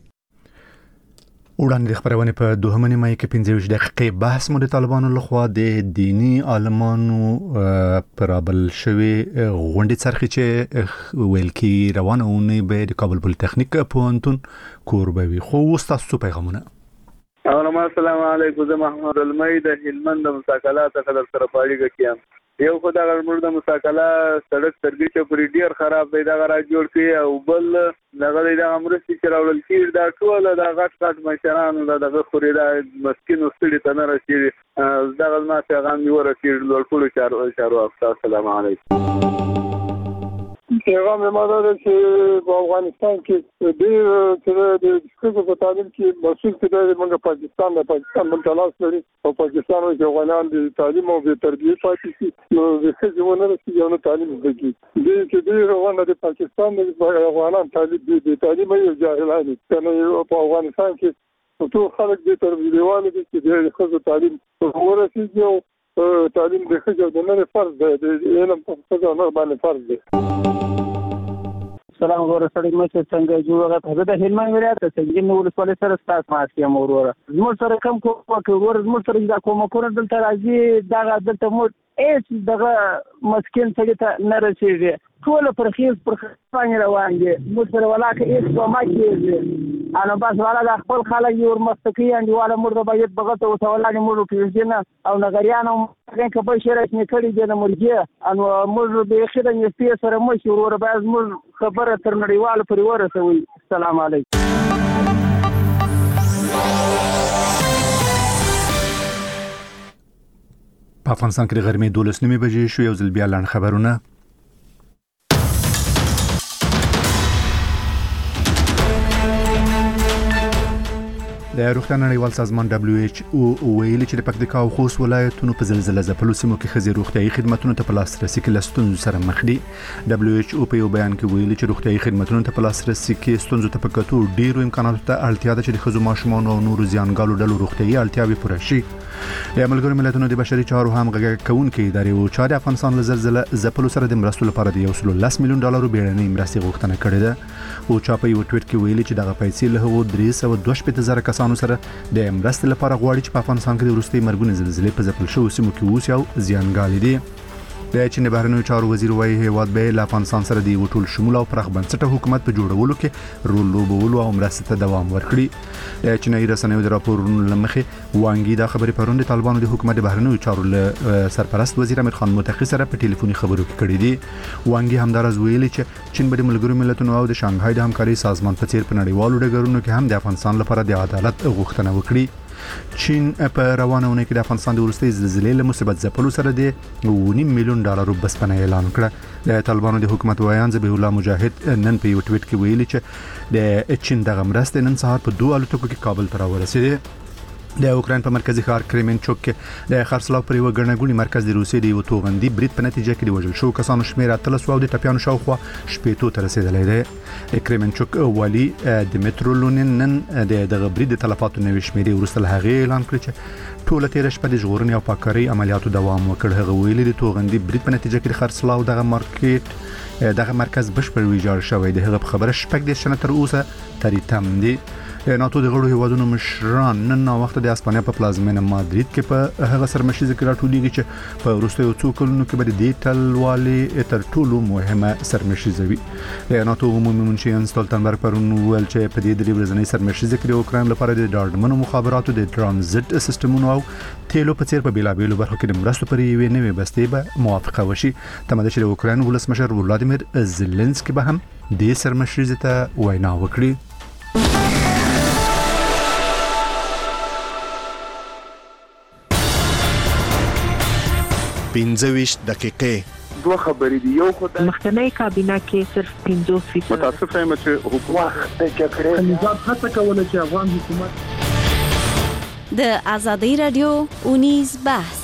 وړاندې د خبرونه په دوهمه نیمه کې 15 دقیقې بحث مو د طالبانو لخوا د دینی عالمانو پرابل شوی غونډې څرخي چې ویل کی روانه اونۍ به د کابل پولیټیکنیک پوهنتون کوربوي. خو تاسو پیغامونه السلام علیکم. زه محمد المئی د هلمند د مساکلات خبر سره پاړیږم کیم یو خدای غوړ د مساکله سړک ترګی چې پرې ډیر خراب دی دا را جوړ کی او بل دغه د امرستي چې راول کیر دا ټول د غټ مشرانو دغه خوري دا مسکین وستړي تنه راشي دغه ما پیغام دی ورته ټول چارو السلام علیکم. پیغام ماده چې په افغانستان کې ډېر چې د څه په تعلیم کې مسؤل کېدل موږ پاکستان من تلاش لري او پاکستان او افغانان د تعلیم او د تربیه پاتې شي نو د څه ژوند رسي یو تعلیم وکړي چې ډېر روانه د پاکستان د افغانان تعلیم یې جاهلان کنه په افغانستان کې ټول خلک د تربیه دیواله دي چې د خزو تعلیم ورسیږي او تعلیم د خزو د نه فرض دی د علم په څیر نه باندې فرض دی. سلام غوړ سړی مشه څنګه جوړه په د هلمند ولایت څنګه نو ولسوالۍ سره ستاسو ماسي امور زموږ سره کم کومه زموږ سره دا کومه کور دلته راځي دا دلته مو هیڅ دغه مسکین سړی ته نه رسیږي ټول پر خیز پر خپل روان دي موږ سره ولاکه هیڅ کومه کیږي انا بس ولا د خپل خلک یو مستقي انډیواله مرده باید بغته او ولانه مور پیژنه او نګریانو څنګه په شرایط نه کړی د مرګي ان موږ به خدای نسبی سره مشي ور باز موږ خبره تر نړیوال پر ورسوي. السلام علیکم. په افغانستان کې غرمې 12 بجې شو یو ځل بیا لاند خبرونه. د روغتیا نړیوال سازمان WHO ویلي چې د پکتیکا او خوست ولایتونو په زلزلې ځپلو سیمو کې ښځې روغتیايي خدماتو ته په لاسرسي کې ستونزو سره مخ دي. WHO په یو بیان کې ویلي چې روغتیايي خدماتو ته په لاسرسي کې ستونزو ته په کتو ډیرو امکاناتو ته اړتیا ده چې د ښځو ماشومان او نورو زیانګالو ډلو روغتیايي اړتیاوې پوره شي. د ملګرو ملتونو د بشري چارو همغږي کوونکې ادارې او چارې افغانستان له زلزلې ځپلو سره د مرستو لپاره د $110 میلیون بیړنۍ مرستې غوښتنه کړې ده. او چا په یو ټویټ کې ویلي چې دغه پیسې له 322,000 کسانو سره د مرستې لپاره غواړي چې په افغانستان کې د وروستي مرګونې زلزلې په ځپل شوو سیمو کې اوسي او زیانګالې دي. د چین بهرنیو چارو وزیر وايي هیواد به له افغانستان سره د ټول شمول او پراخ بنسټه حکومت په جوړولو کې رول لوبولو او مرستې ته دوام ورکړي. د چینایي رسنیو د راپورونو لمخې وانګي دا خبرې پرون د طالبانو د حکومت د بهرنیو چارو له سرپرست وزیر امیر خان متقی سره په ټلیفوني خبرو کې کړې دي. وانګي همدارز ویلي چې چین به د ملګرو ملتونو او د شانګهای د همکاري سازمان په څیر په نړیوالو ډګرونو کې هم د افغانستان لپاره د عدالت غوښتنه وکړي. چین په روانه ونه کې د افغانستان د وروستي زلزلې له مصیبت ځپلو سره د $1.5 میلیون بسپنه اعلان کړه. د طالبانو د حکومت وایان ذبیح الله مجاهد نن په یو ټویټ کې ویلي چې د چین دغه مرستې نن سهار په 2 الوتکو کې کابل ته راورسېدې. د اوکراین په مرکزی ښار کریمنچوک کې د خرڅلاو پر یو ګڼګونی مرکز د روسیې د یو توغندي برید په نتیجه کې د وژل شو کسانو شمېر 13 او د ټپیانو شاوخوا 80 ته رسیدلی دی. کریمنچوک والی دمیترو لونین نن دغه برید د تلفاتو نوې شمېرې وروسته له هغې اعلان کړ چې ټوله تېره شپه د ژغورنې او پاککارۍ عملیاتو دوام وکړ. هغه ویلي د توغندي برید په نتیجه کې د خرڅلاو دغه مرکز بشپړ ویجاړ شوی دی. هغه په خبره 18 شنه تر اوسه تریتم دي. ناتو د غړو هیوادونو مشران نن وخت د اسپانیا په پلازمینه مادرید کې په هغه سرمشيزه کې راټولېږي چې په وروستیو څو کلونو کې به د ټلوالي تر ټولو مهمه سرمشيزه وي. ناتو عمومي منشي ستولتنبرګ پرون ویل چې په دې درې ورځنۍ سرمشيزه کې د اوکراین لپاره د ډاډمنو مخابراتو د ترانزیت سیستمونو او تیلو په څیر په بیلابېلو برخو کې د مرستو پر یوې نوې بستې به موافقه وشي. تمه چې د اوکراین ولسمشر ولادیمیر زيلنسکي به هم د سرمشيزه ته وینا وکړي. 25 دقیقې دوه خبرې دی. یو خدای مخکنی کابینه کې صرف 50% متاسف یم چې حکومت د کړې نظام هڅه کوله چې افغان حکومت د ازادي رادیو اونیز بحث.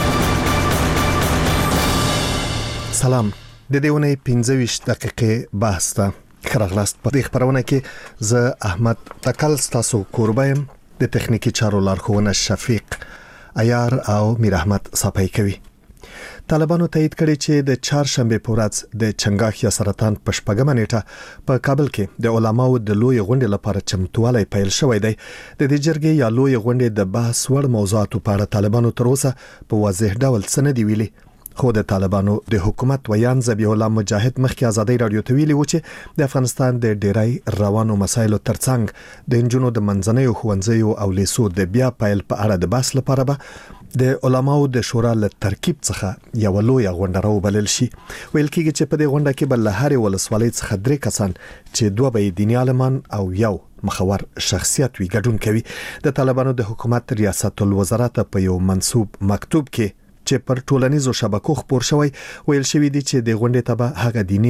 سلام. د دې ونې 25 دقیقې بحث ته خراغلاست. په دې خبرونه کې زه احمد تکل تاسو کوربایم د تخنیکی چارو لارښوونه شفیق عیار او میر احمد صاحب کوي. طالبانو تایید کړی چې د چهارشنبه په ورځ د چنګاښ یا سرطان په شپږمه نیټه په کابل کې د علماو د لوی غونډې لپاره چمتووالی پیل شوی دی. د دې جرګې یا لوی غونډې د بحث وړ موضوعاتو په اړه طالبانو تر اوسه په واضح ډول څه نه دی ویلي. خو د طالبانو د حکومت ویان ذبیح الله مجاهد مخکې ازادي رادیو ته ویلي و چې د افغانستان د ډیری روانو مسایلو ترڅنګ د انجونو د منځنیو ښوونځیو او لیسو د بیا پیل په اړه د بحث لپاره به د علماو د شورا له ترکیب څخه یو لوی غونډه راوبلل شي. ویل کېږي چې په دې غونډه کې به له هرې ولسوالۍ څخه 3 کسان چې 2 به دیني عالمان او یو مخور شخصیت وي ګډون کوي. د طالبانو د حکومت ریاست الوزرات په یو منسوب مکتوب کې چې پر ټولنیزو شبکو خبر شوی ویل شوی دی چې د غونډې ته به هغه دیني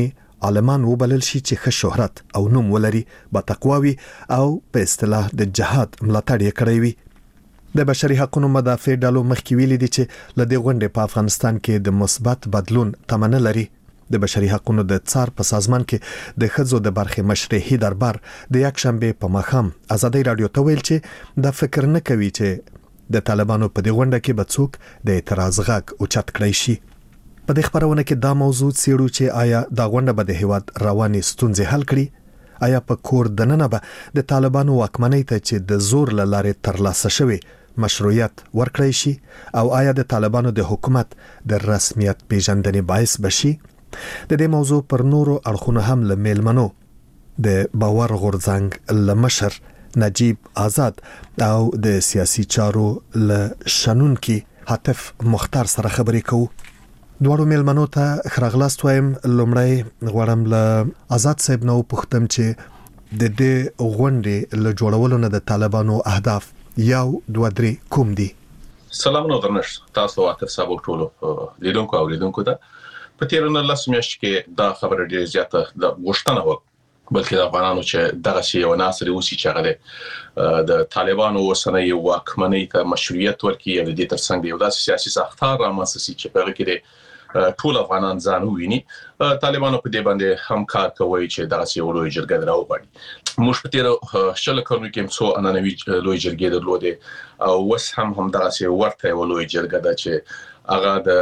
عالمان وبلل شي چې ښه شهرت او نوم ولري با تقواوي او په اصطلاح د جهاد ملاتړ یې کړی وي. د بشري حقوقو مدافع ډلو مخکې ویلي دي چې ل دې غونډې په افغانستان کې د مثبت بدلون تمنه لري. د بشري حقوقو د څار په سازمان کې د ښځو د برخې مشرعي دربار د یک شنبه په ماښام ازادي رادیو ته ویل چې د فکر نه کوي چې د طالبانو په دې غونډه کې به څوک د اعتراض غږ اوچت کړی شي. په دې خبرونه کې دا موضوع څېړو چې آیا دا غونډه به د هیواد رواني ستونزې حل کړي؟ آیا په کور دننه به د طالبانو واکمنۍ ته چې د زور له لارې ترلاسه شوی مشروعیت ورکړی شي؟ او آیا د طالبانو د حکومت د رسمیت پیژندنې باعث بشي؟ د دې موضوع پر نورو اړخونو هم له میلمنو د باور غورځنګ لمشر نجیب آزاد او د سیاسي چارو له شنونکي حاتف مختار سره خبرې کوو. دوړو میلمنو ته خراغلاست وایم. لومړی غواړم له آزاد صاحب نو پوښتم چې د دې غونډې له جوړولو نه د طالبانو اهداف یو دوه درې کوم دي؟ سلام نو درنښت تاسو واته سبا ټولو لیدونکو او لیدونکو ته په تیرونه لاس میاشت کې دا خبره ډیره زیاته د غوښتنه و بلکې د افغانانو چې دغه شی یو ناصر اوسي چې هغه د طالبانو اوسنۍ واکمنۍ ته مشروعیت ورکړي او د دې ترڅنګ یو داسې سیاسي ساختار رامنځته شي چې په هغه کې ټول افغانان ځان وویني. طالبانو په دې باندې هم کار کوي چې دغه یو لوی جرګه راوړي. موږ په تیر شل کلونو کې څو انانوي لوی جرګې درلودې او وس هم دغه ورته یو لوی جرګه ده چې هغه د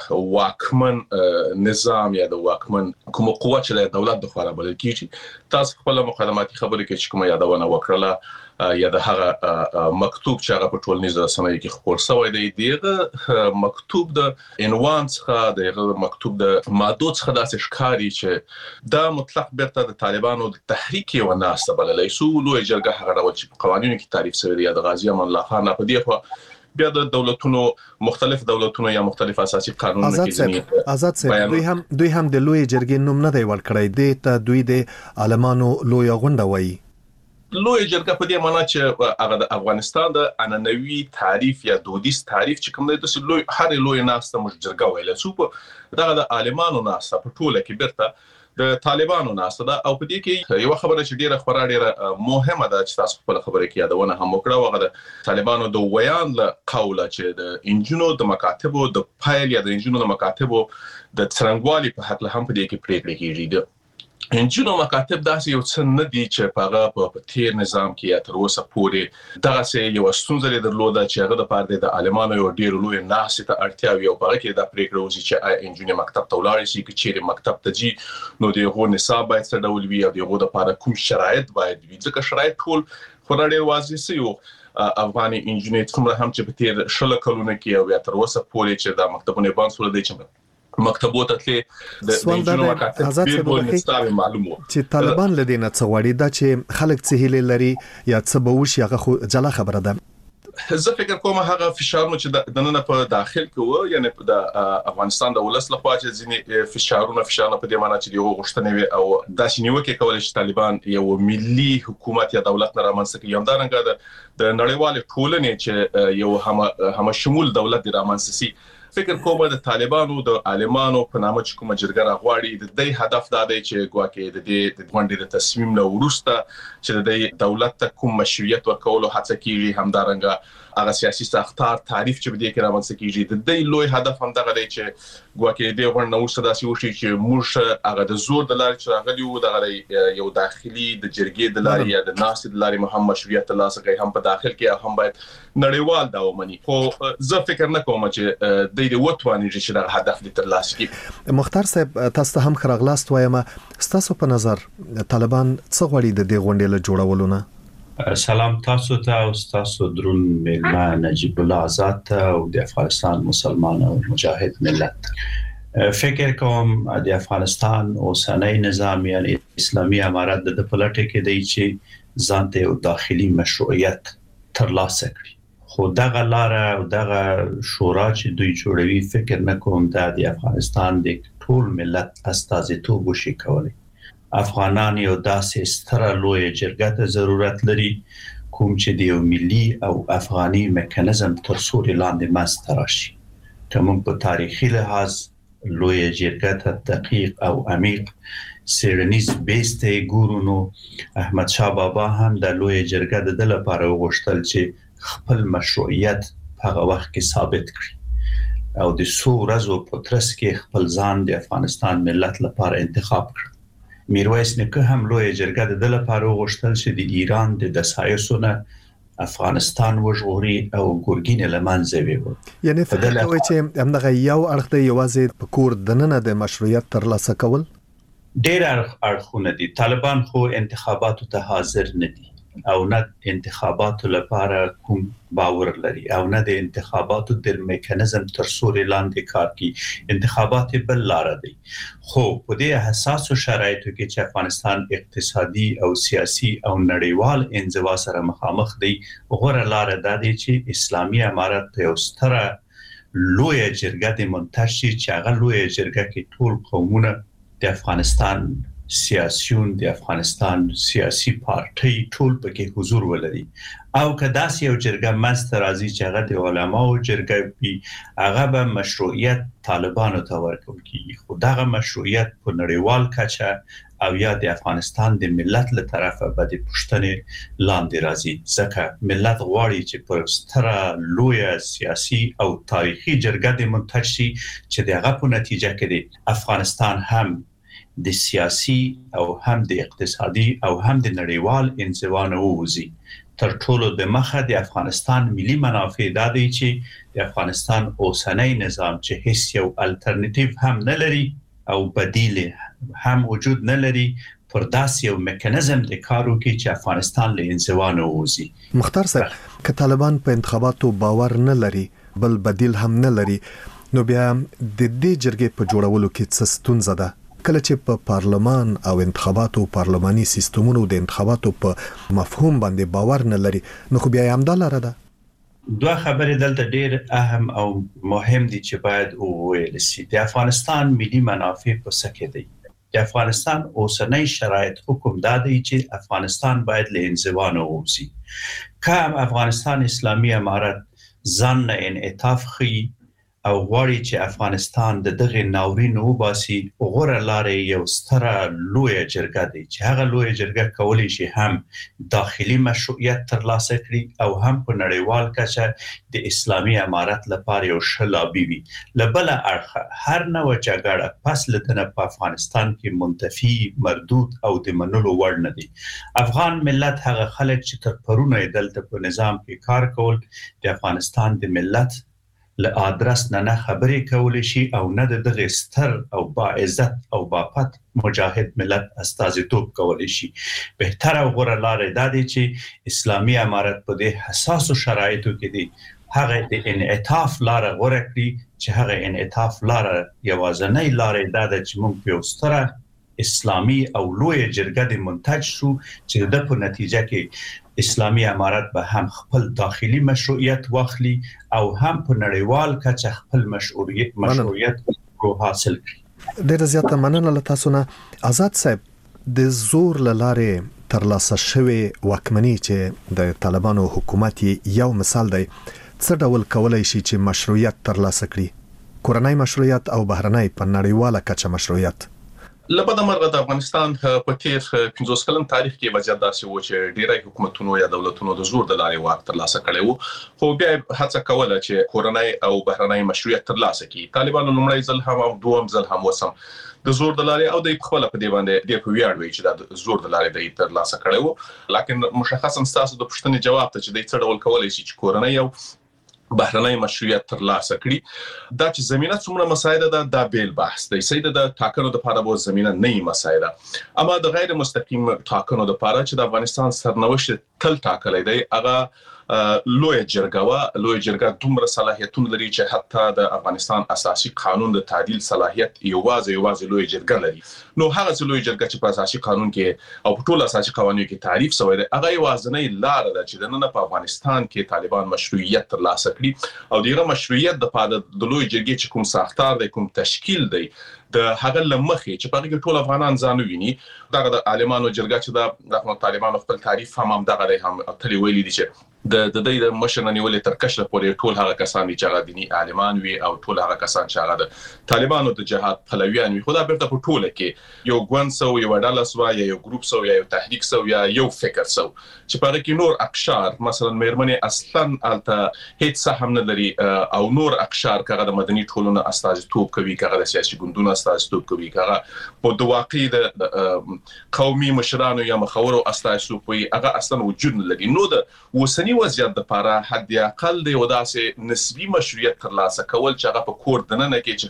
واکمن نظام یا د واکمن کوم قوت چې د دولت د خوا بلل کیږي. تاسو خپل مقدماتي خبرې کې چې کومه یادونه وکړه یا د هغه مکتوب چې هغه په ټولنیزو رسنیو کې خپور شوی دی، دغه مکتوب د عنوان څخه دغه مکتوب د ماده څخه داسې ښکاري چې دا مطلق بیرته د طالبانو د تحریک یو ناسته بللای سو لوی جرګه هغه ډول چې په قوانینو کې تعریف شوی دی. د غازی امان الله خان په دې خوا بیا د دولتونو مختلف دولتونو یا مختلف اساسي قانونونو کې آزاد صاحب دوی هم د لوی جرګې نوم نه دی ورکړی دی ته دوی د عالمانو لوی غونډه وایي. لوی جرګه په دې معنی چې هغه د افغانستان د انانوي تعریف یا دودیز تعریف چې کوم دی د لوی هر لوی ناسته مش جرګه ویل سو په دغه د عالمانو ناسته په ټوله کې بیرته د طالبانو ناسته ده. او په دې کې یو خبره چې ډیره خورا ډیره مهمه ده چې تاسو خپل خبره کې یادونه هم وکړه هغه د طالبانو د ویان له قوله چې د انجینو د مکاتبو د فایل یا د انجینو د مکاتبو د څرنګوالي په حق له هم په دې کې پریکړه کیږي. انجینو مکاتب داسې یو څه نه دي چې هغه په تیر نظام کې یا تر اوسه پورې دغه یو ستونزه درلوده چې هغه د پاره د عالمانو یو ډیر لوی ناسته ته اړتیا وي او هغه کې د پریکړه وشي چې انجینو مکتب ته ولاړ شي چې چیرې مکتب ته جي نو دغه نصاب باید څه ډول وي او دغه د پاره کوم شرایط باید وي. ځکه شرایط ټول خورا ډیر واضح سي او افغاني انجینر څومره هم چې په تیر شل کلونو کې او یا تر اوسه پورې چې د مکتبونو باندې سول دی چې مکتبو ته تل د انجینو مکاتب بیرول نستاوي معلومه چې طالبان لدینه څه وړي دا چې خلک څه هیله لري یا څه به وشي هغه خو جلا خبره ده. زه فکر کوم هغه فشارونه چې د نن په داخل کې و یعنی په افغانستان د ولس لخوا چې ځینې فشارونه په دې معنی چې یو غوښتنه وي او داسې نیوکه کول چې طالبان یو ملي حکومت یا دولت نه رامنځته کوي هم دا رنګه د نړیوال ټولنې چې یو هم شمول دولت د رامنځته سي. فکر کوم د طالبانو د عالمانو په نامه چې کومه جرګه راغواړي د دې هدف دا دی چې ګواکې د دې غونډې د تصمیم له وروسته چې د دولت ته کوم مشروعیت ورکول هڅه کیږي همدارنګه هغه سیاسي ساختار تعریف چې بده کې راوځي کیږي د دې لوی هدف هم دغه دی چې ګواکې دې غونډه وروسته داسې وشي چې موږ هغه د زور د لارې چې راغلی وو دغه یو داخلي د جرګې د لارې یا د ناسې د لارې هم مشروعیت ترلاسه کوي هم په داخل کې هم باید نړیوال دا ومني. خو زه فکر نه کوم چې د دې وټوانې چې دا هدف دې ترلاسه کړي. مختار صاحب تاسو هم خراغلاست وایم تاسو په نظر طالبان څه غوړي د دې غونډې له جوړولو نه؟ سلام تاسو ته او تاسو درون میلمه نجیب الله آزاد او د افغانستان مسلمان او مجاهد ملت. فکر کوم د افغانستان اوسنۍ نظام یعنی اسلامي امارت د پلټې کې دی چې ځانته یو داخلي مشروعیت ترلاسه کړي. خو دغه لار او دغه شورا چې دوی جوړوي فکر نه کوم د افغانستان د ټول ملت استازیتوب وشي کولی. افغانان یو داسې ستره لوی جرګه ته ضرورت لري کوم چې د یو ملي او افغاني میکانیزم تر سوري لاندې مست راشي. کوم په تاریخي لحاظ لوی جرګه ته دقیق او عمیق سیرنیز بیسته ګورو نو احمد شاه بابا هم د لوی جرګه د لپاره وغوښتل چې خپل مشروعیت په هغه وخت کې ثابت کړي او د څو ورځو په ترڅ کې خپل ځان د افغانستان ملت لپاره انتخاب کړ. میرویس نیکه هم لوی جرګه د لپاره وغوښتل چې د ایران د دسایسو نه افغانستان وژغوري او ګورګین لمنځه ویوړي. یعنی فکر کوي چې همدغه یو اړخ د یوازې په کور دننه د مشروعیت ترلاسه کول ډېر اړخونه دي. طالبان خو انتخاباتو ته حاضر نه دي او نه انتخاباتو لپاره کوم باور لري او نه د انتخاباتو د میکانیزم تر سوري لاندې کار کوي. انتخابات بل لار دی. خو په دې حساسو شرایطو کې چې افغانستان اقتصادي او سیاسي او نړیوال انزوا سره مخامخ دی، غوره لار دا دی چې اسلامي امارت په یو ستره لویه جرګه د منتشي چې هغه لویه جرګه کې ټول قومونه د افغانستان سیاسيون د افغانستان سیاسي پارټي ټول پکې حضور ولري او کدا یو جرګه مست راځي چې هغه د علماو جرګه وي، هغه به مشروعیت طالبانو ته ورکول کیږي. خو دغه مشروعیت په نړیوال کچه او یا د افغانستان د ملت له طرفه به د پښتنې لاندې راځي، ځکه ملت غواړي چې په ستره لویه سیاسي او تاریخي جرګه د منتشي چې دغه په نتیجه کې د افغانستان هم د سیاسي او هم د اقتصادي او هم د نړیوال انزوا نه ووځي. تر ټولو د مخه د افغانستان ملي منافع دا دی چې د افغانستان اوسنۍ نظام چې هیڅ یو الټرنیټیو هم نه لري او بدیل هم وجود نه لري، پر داسې یو میکانیزم د کارو کې چې افغانستان له انزوا نه ووځي. مختار صاحب، که طالبان په انتخاباتو باور نه لري بل بدیل هم نه لري، نو بیا د دې جرګې په جوړولو کې څه ستونزه ده؟ کله چې په پارلمان او انتخاباتو پارلماني سیستمونو د انتخاباتو په مفهوم باندې باور نه لري، نو خو بیا هم دا لاره ده. دوه خبرې دلته ډېر اهم او مهم دي چې باید وویل شي. د افغانستان ملي منافع په څه کې دي؟ د افغانستان اوسنۍ شرایط حکم دا دی چې افغانستان باید له انزوا نه ووځي. که افغانستان اسلامي امارت ځان نه انعطاف ښیي او غواړي چې افغانستان د دغه ناورین وباسي، غوره لارې یو ستره لویه جرګه دی چې هغه لویه جرګه کولی شي هم داخلي مشروعیت ترلاسه کړي او هم په نړیوال کچه د اسلامي امارت لپاره یو ښه لابي وي. له بله اړخه هر نوع جګړه پس له دنه په افغانستان کې منتفي، مردود او د منلو وړ نه دي. افغان ملت هغه خلک چې تر پرونه دلته په نظام کې کار کول، د افغانستان د ملت له آدرس نه خبرې کولې شي او نه دغه ستر او با عزت او باپت مجاهد ملت استازیتوب کولې شي. بهتره او غوره لار دا دی چې اسلامي امارت په دې حساسو شرایطو کې دی هغه د انعطاف لار غوره کړي چې هغه انعطاف لار یوازنۍ لار دا ده چې موږ په ستره اسلامي او لویه جرګه د منتج شو چې د په نتیجه کې اسلامي امارت به هم خپل داخلي مشروعیت واخلي او هم په نړیوال کچه خپل مشروعیت حاصل کړي. ډېر زیاته مننه له تاسو نه. آزاد صاحب، د زور له لارې ترلاسه شوی واکمني چې د طالبانو حکومت یو مثال دی، څه ډول کولای شي چې مشروعیت ترلاسه کړي؟ کورنۍ مشروعیت او بهرنۍ په نړیواله کچه مشروعیت. لبد مرغه د افغانستان په تیر 50 کلن تاریخ کې وضعیت داسې و چې ډیری حکومتونو یا دولتونو د زور د لارې واک ترلاسه کړي وو، خو بیا هڅه کوله چې کورنۍ او بهرنۍ مشروعیت ترلاسه کړي. طالبانو لومړی ځل هم او دوم ځل هم وسم د زور د لارې او د خپل په دی باندې ډېر په ویاړ وی چې د زور د لارې د ترلاسه کړي وو. لکه مشخصا تاسو د پښتنې جواب ته چې د څه ډول کولای شي چې کورنۍ او بهرنۍ مشروعیت ترلاسه کړي. دا چې زمينه څومره مسایده ده دا بیل بحث دی. سیده د ټاکنو د لپاره به زمينه نه مسایده، اما د غیر مستقیم ټاکنو د لپاره چې د افغانستان سرنوشت تل ټاکلې دی، هغه لوی جرګه دومره صلاحیتونه لري چې حتی د افغانستان اساسي قانون د تعدیل صلاحیت یوازې لوی جرګه لري. نو هغه لوی جرګه چې په اساسي قانون کې او په ټول اساسي قوانینو کې تعریف شوی دی، هغه یوازنۍ لار ده چې د نن په افغانستان کې طالبان مشروعیت ترلاسه کړي او دغه مشروعیت د لپاره د لوی جرګې چې کوم ساختار دی، کوم تشکیل دی، د هغه لمخې چې په هغه ټول افغانان ځان ویني. دغه د عالمانو جرګه چې د طالبانو خپل تعریف هم دغه هم تل ویلي دي چې د دې مشر نیولې تر کشره پورې ټول هغه کسان چې هغه دینی عالمان وي او ټول هغه کسان چې هغه د طالبانو د جهاد پلویان وي، خو دا بیرته په ټوله کې یو ګوند سو، یو ډله سو، یا یو ګروپ سو، یا یو تحریک سو، یا یو فکر سو چې په کې نور اقشار مثلا مېرمنې اصلا الته هیڅ سهم نه لري او نور اقشار کغه د مدني ټولنو استازیتوب کوي، کغه د سیاسي ګوندونو استازیتوب کوي، کغه په د واقعي د قومي مشرانو یا مخورو استازیتوب کوي، هغه اصلا وجود نه لري. نو د وسنی وضعیت لپاره حد اقل د وداسې نسبی مشروعیت ترلاسه کول چې هغه په کور دننه کې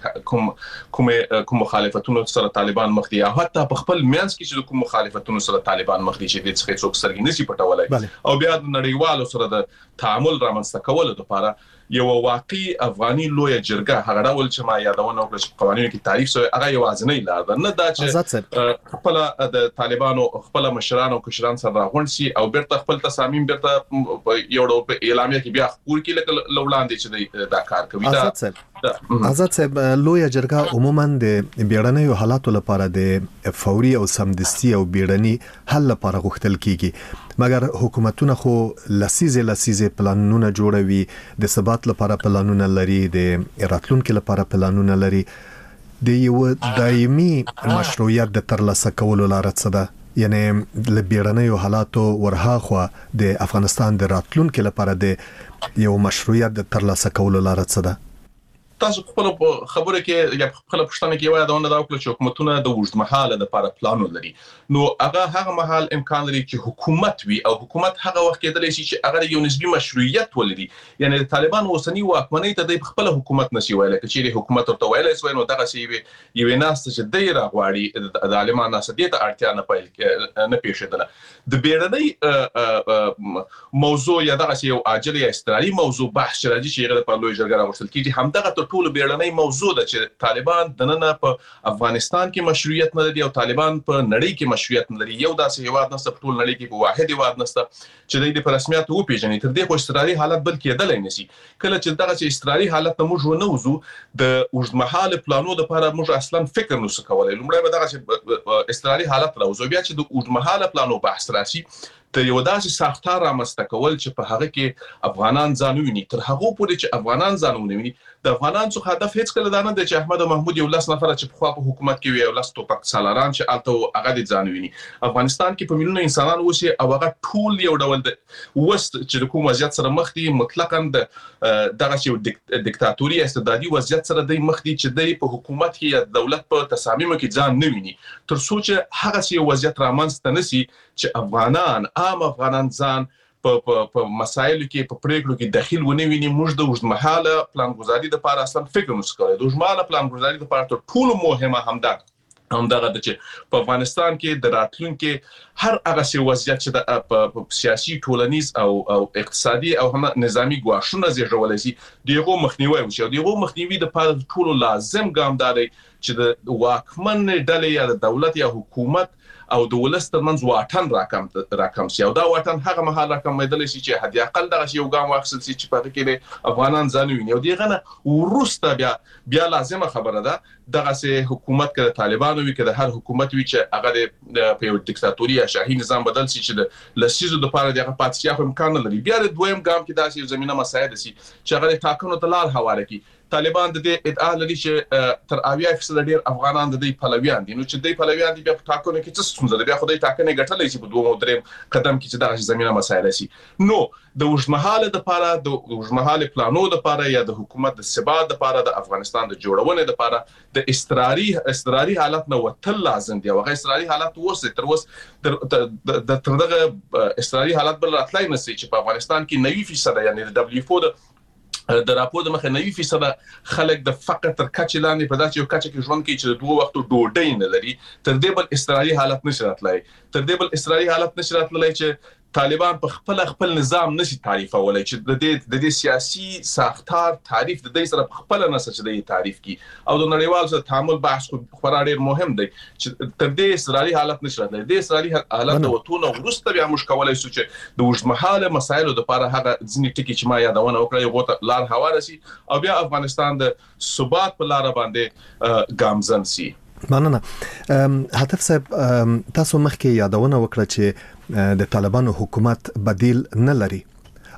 چې کوم مخالفتونو سره طالبان مخ دي، او حتی په خپل میانس کې چې کوم مخالفتونو سره طالبان مخ دي چې د څه څوک سرګي نشي پټولای، او بیا د نړیوالو سره د تعامل رامنځته کول لپاره یو واقعي افغاني لوی جرګه هغه ډول چې ما یادونه وکړه چې قوانینو کې تعریف شوی هغه یوازینی لار ده، نه دا چې خپل د طالبانو خپل مشرانو کشران سره راغونډ شي او بیرته خپل تصامیم بیرته یو ډول په اعلامیه کې بیا خپور کې لولاندې چې دا کار کوي. آزاد صاحب، لوی جرګه عموما د بیړنیو حالاتو لپاره د فوري او سمدستي او بیړني حل لپاره غوښتل کیږي، مګر حکومتونه خو لسیزه پلانونه جوړوي، د ثبات لپاره پلانونه لري، د راتلونکو لپاره پلانونه لري، د یو دایمي مشروعیت د ترلاسه کولو لار څه ده؟ یعنی لبیرنیو حالاتو ورها خو د افغانستان د راتلونکو لپاره د یو مشروعیت د ترلاسه کولو لار څه ده؟ تاسو خپل خبره کې یا خپل پښتنه کې وایي دا ونه دا وکړي چې حکومتونه د وژمحاله د لپاره پلانونه لري، نو هغه مهال امکان لري چې حکومت وي او حکومت هغه وخت کېدلی شي چې هغه یو نسبی مشروعیت ولري. یعنی د طالبان اوسنی واکمنۍ ته د خپل حکومت نشي ویل چې حکومت ورته ویل شي نو دغه شی یو ناس چې د راغواړي د عالمان ناس دې ته اړتیا نه پیښیدله. د بیړنۍ موضوع یا دغه یو عاجل یا استراري موضوع بحث راځي چې هغه په لوی جرګه راوړل کیږي، همدغه ټول بیړنۍ موضوع ده چې طالبان دننه په افغانستان کې مشروعیت نه لري او طالبان په نړۍ کې مشروعیت نه لري. یو داسې هیواد نشته په ټول نړۍ کې، په واحد هیواد نشته چې د رسمیت وپیژني. تر دې خو استراري حالت بل کېدلای نشي. کله چې دغه استراري حالت ته موږ ونه وځو د اوږدمهاله پلانونو لپاره موږ اصلا فکر نشو کولای. لومړی به دغه استراري حالت راوځو، بیا چې د اوږدمهاله پلانو بحث راشي ته یو داسې ساختار رامنځته کول چې په هغه کې افغانان ځان ویني. تر هغه پورې چې افغانان ځان ونویني د افغانان څخه هدف هیڅ کله دا نه دی چې احمد او محمود یو لاس نفر چې په خوا په حکومت کې وي او لاس توپک سالاران چې الته هغه د ځان ویني. افغانستان کې په میلیونونو انسانان اوسي او هغه ټول یو ډول د وست چې کوم وضعیت سره مخ دي، مطلقاً دغه یو دیکتاتوري استبدادي وضعیت سره د مخ دي چې د په حکومت کې یا دولت په تصامیمو کې ځان نه ویني. تر څو چې هغه یو وضعیت رامنځته نشي چې عام افغانان ځان په مسایلو کې په پریکړو کې داخل ونه ویني، موږ د اوږدمهاله پلانګذاري لپاره اصلا فکر نشو کولای. د اوږدمهاله پلانګذاري لپاره تر ټولو مهمه همدغه د چې په افغانستان کې د راتلونکو هر هغه وضعیت چې په سیاسي، ټولنیز او اقتصادي او هم نظامی ګواښونه زیږولای شي دغه مخنیوي وشي. دغه مخنیوي د لپاره ټولو لازم ګام دی چې د واکمن ډلې یا د دولت یا حکومت او د ولس ترمنځ واټن راکم شي، او دا واټن هغه مهال راکمېدلی شي چې حد اقل دغه یو ګام واخیستل شي چې په کې افغانان ځان ویني. او دغه نه وروسته بیا لازمه خبره ده دغه حکومت کې طالبانو وي، کې د هر حکومت وي چې هغه په یو دیکتاتوري یا شاهي نظام بدل شي چې د لسیزو لپاره دغه پاتې خو امکان نه لري. بیا د دویم ګام کې داسې یو زمينه مسایل شي چې هغه ټاکنو ته لار هواره کوي. طالبان د دې ادعا لري چې تر 80% ډیر افغانان د دې پلویان دي، نو چې د پلویان دي بیا په ټاکنو کې څه ستونزه ده، بیا خو د ټاکنې ګټلې شي په دوه مودریم قدم کې چې دغه زمينه مسایل شي. نو د اوږدمهاله لپاره د اوږدمهاله پلانونو لپاره یا د حکومت د ثبات لپاره د افغانستان د جوړونې لپاره د استراري حالت نه وتل لازم دی. او هغه استراري حالت تر دغه استراري حالت بل راتلای نه شي چې په افغانستان کې 90% یعنی د WFO د راپور د مخه 90% خلک د فقر تر کچې لاندې په داسې یو کچه کې ژوند کوي چې د دوه وختو ډوډۍ نه لري. تر دې بل استراري حالت نشي راتلای چې طالبان په خپل نظام نشي تعریفولای، چې د دې سیاسي ساختار تعریف د دې سره په خپل نسل چې د تعریف کی او د نړیوال سره تعامل بحث خورا ډیر مهم دی چې تر دې استراري حالت نشي راتلای. د استراري حالت وتونه ورسته بیا موږ کولای شو چې د وژمحاله مسایلو لپاره هغه ځینې ټکي چې ما یادونه وکړه یو ته لار هواره شي او بیا افغانستان د ثبات په لار باندې ګامزن شي. مننه. هاتف صاحب، تاسو مخکې یادونه وکړه چې د طالبانو حکومت بدیل نه لري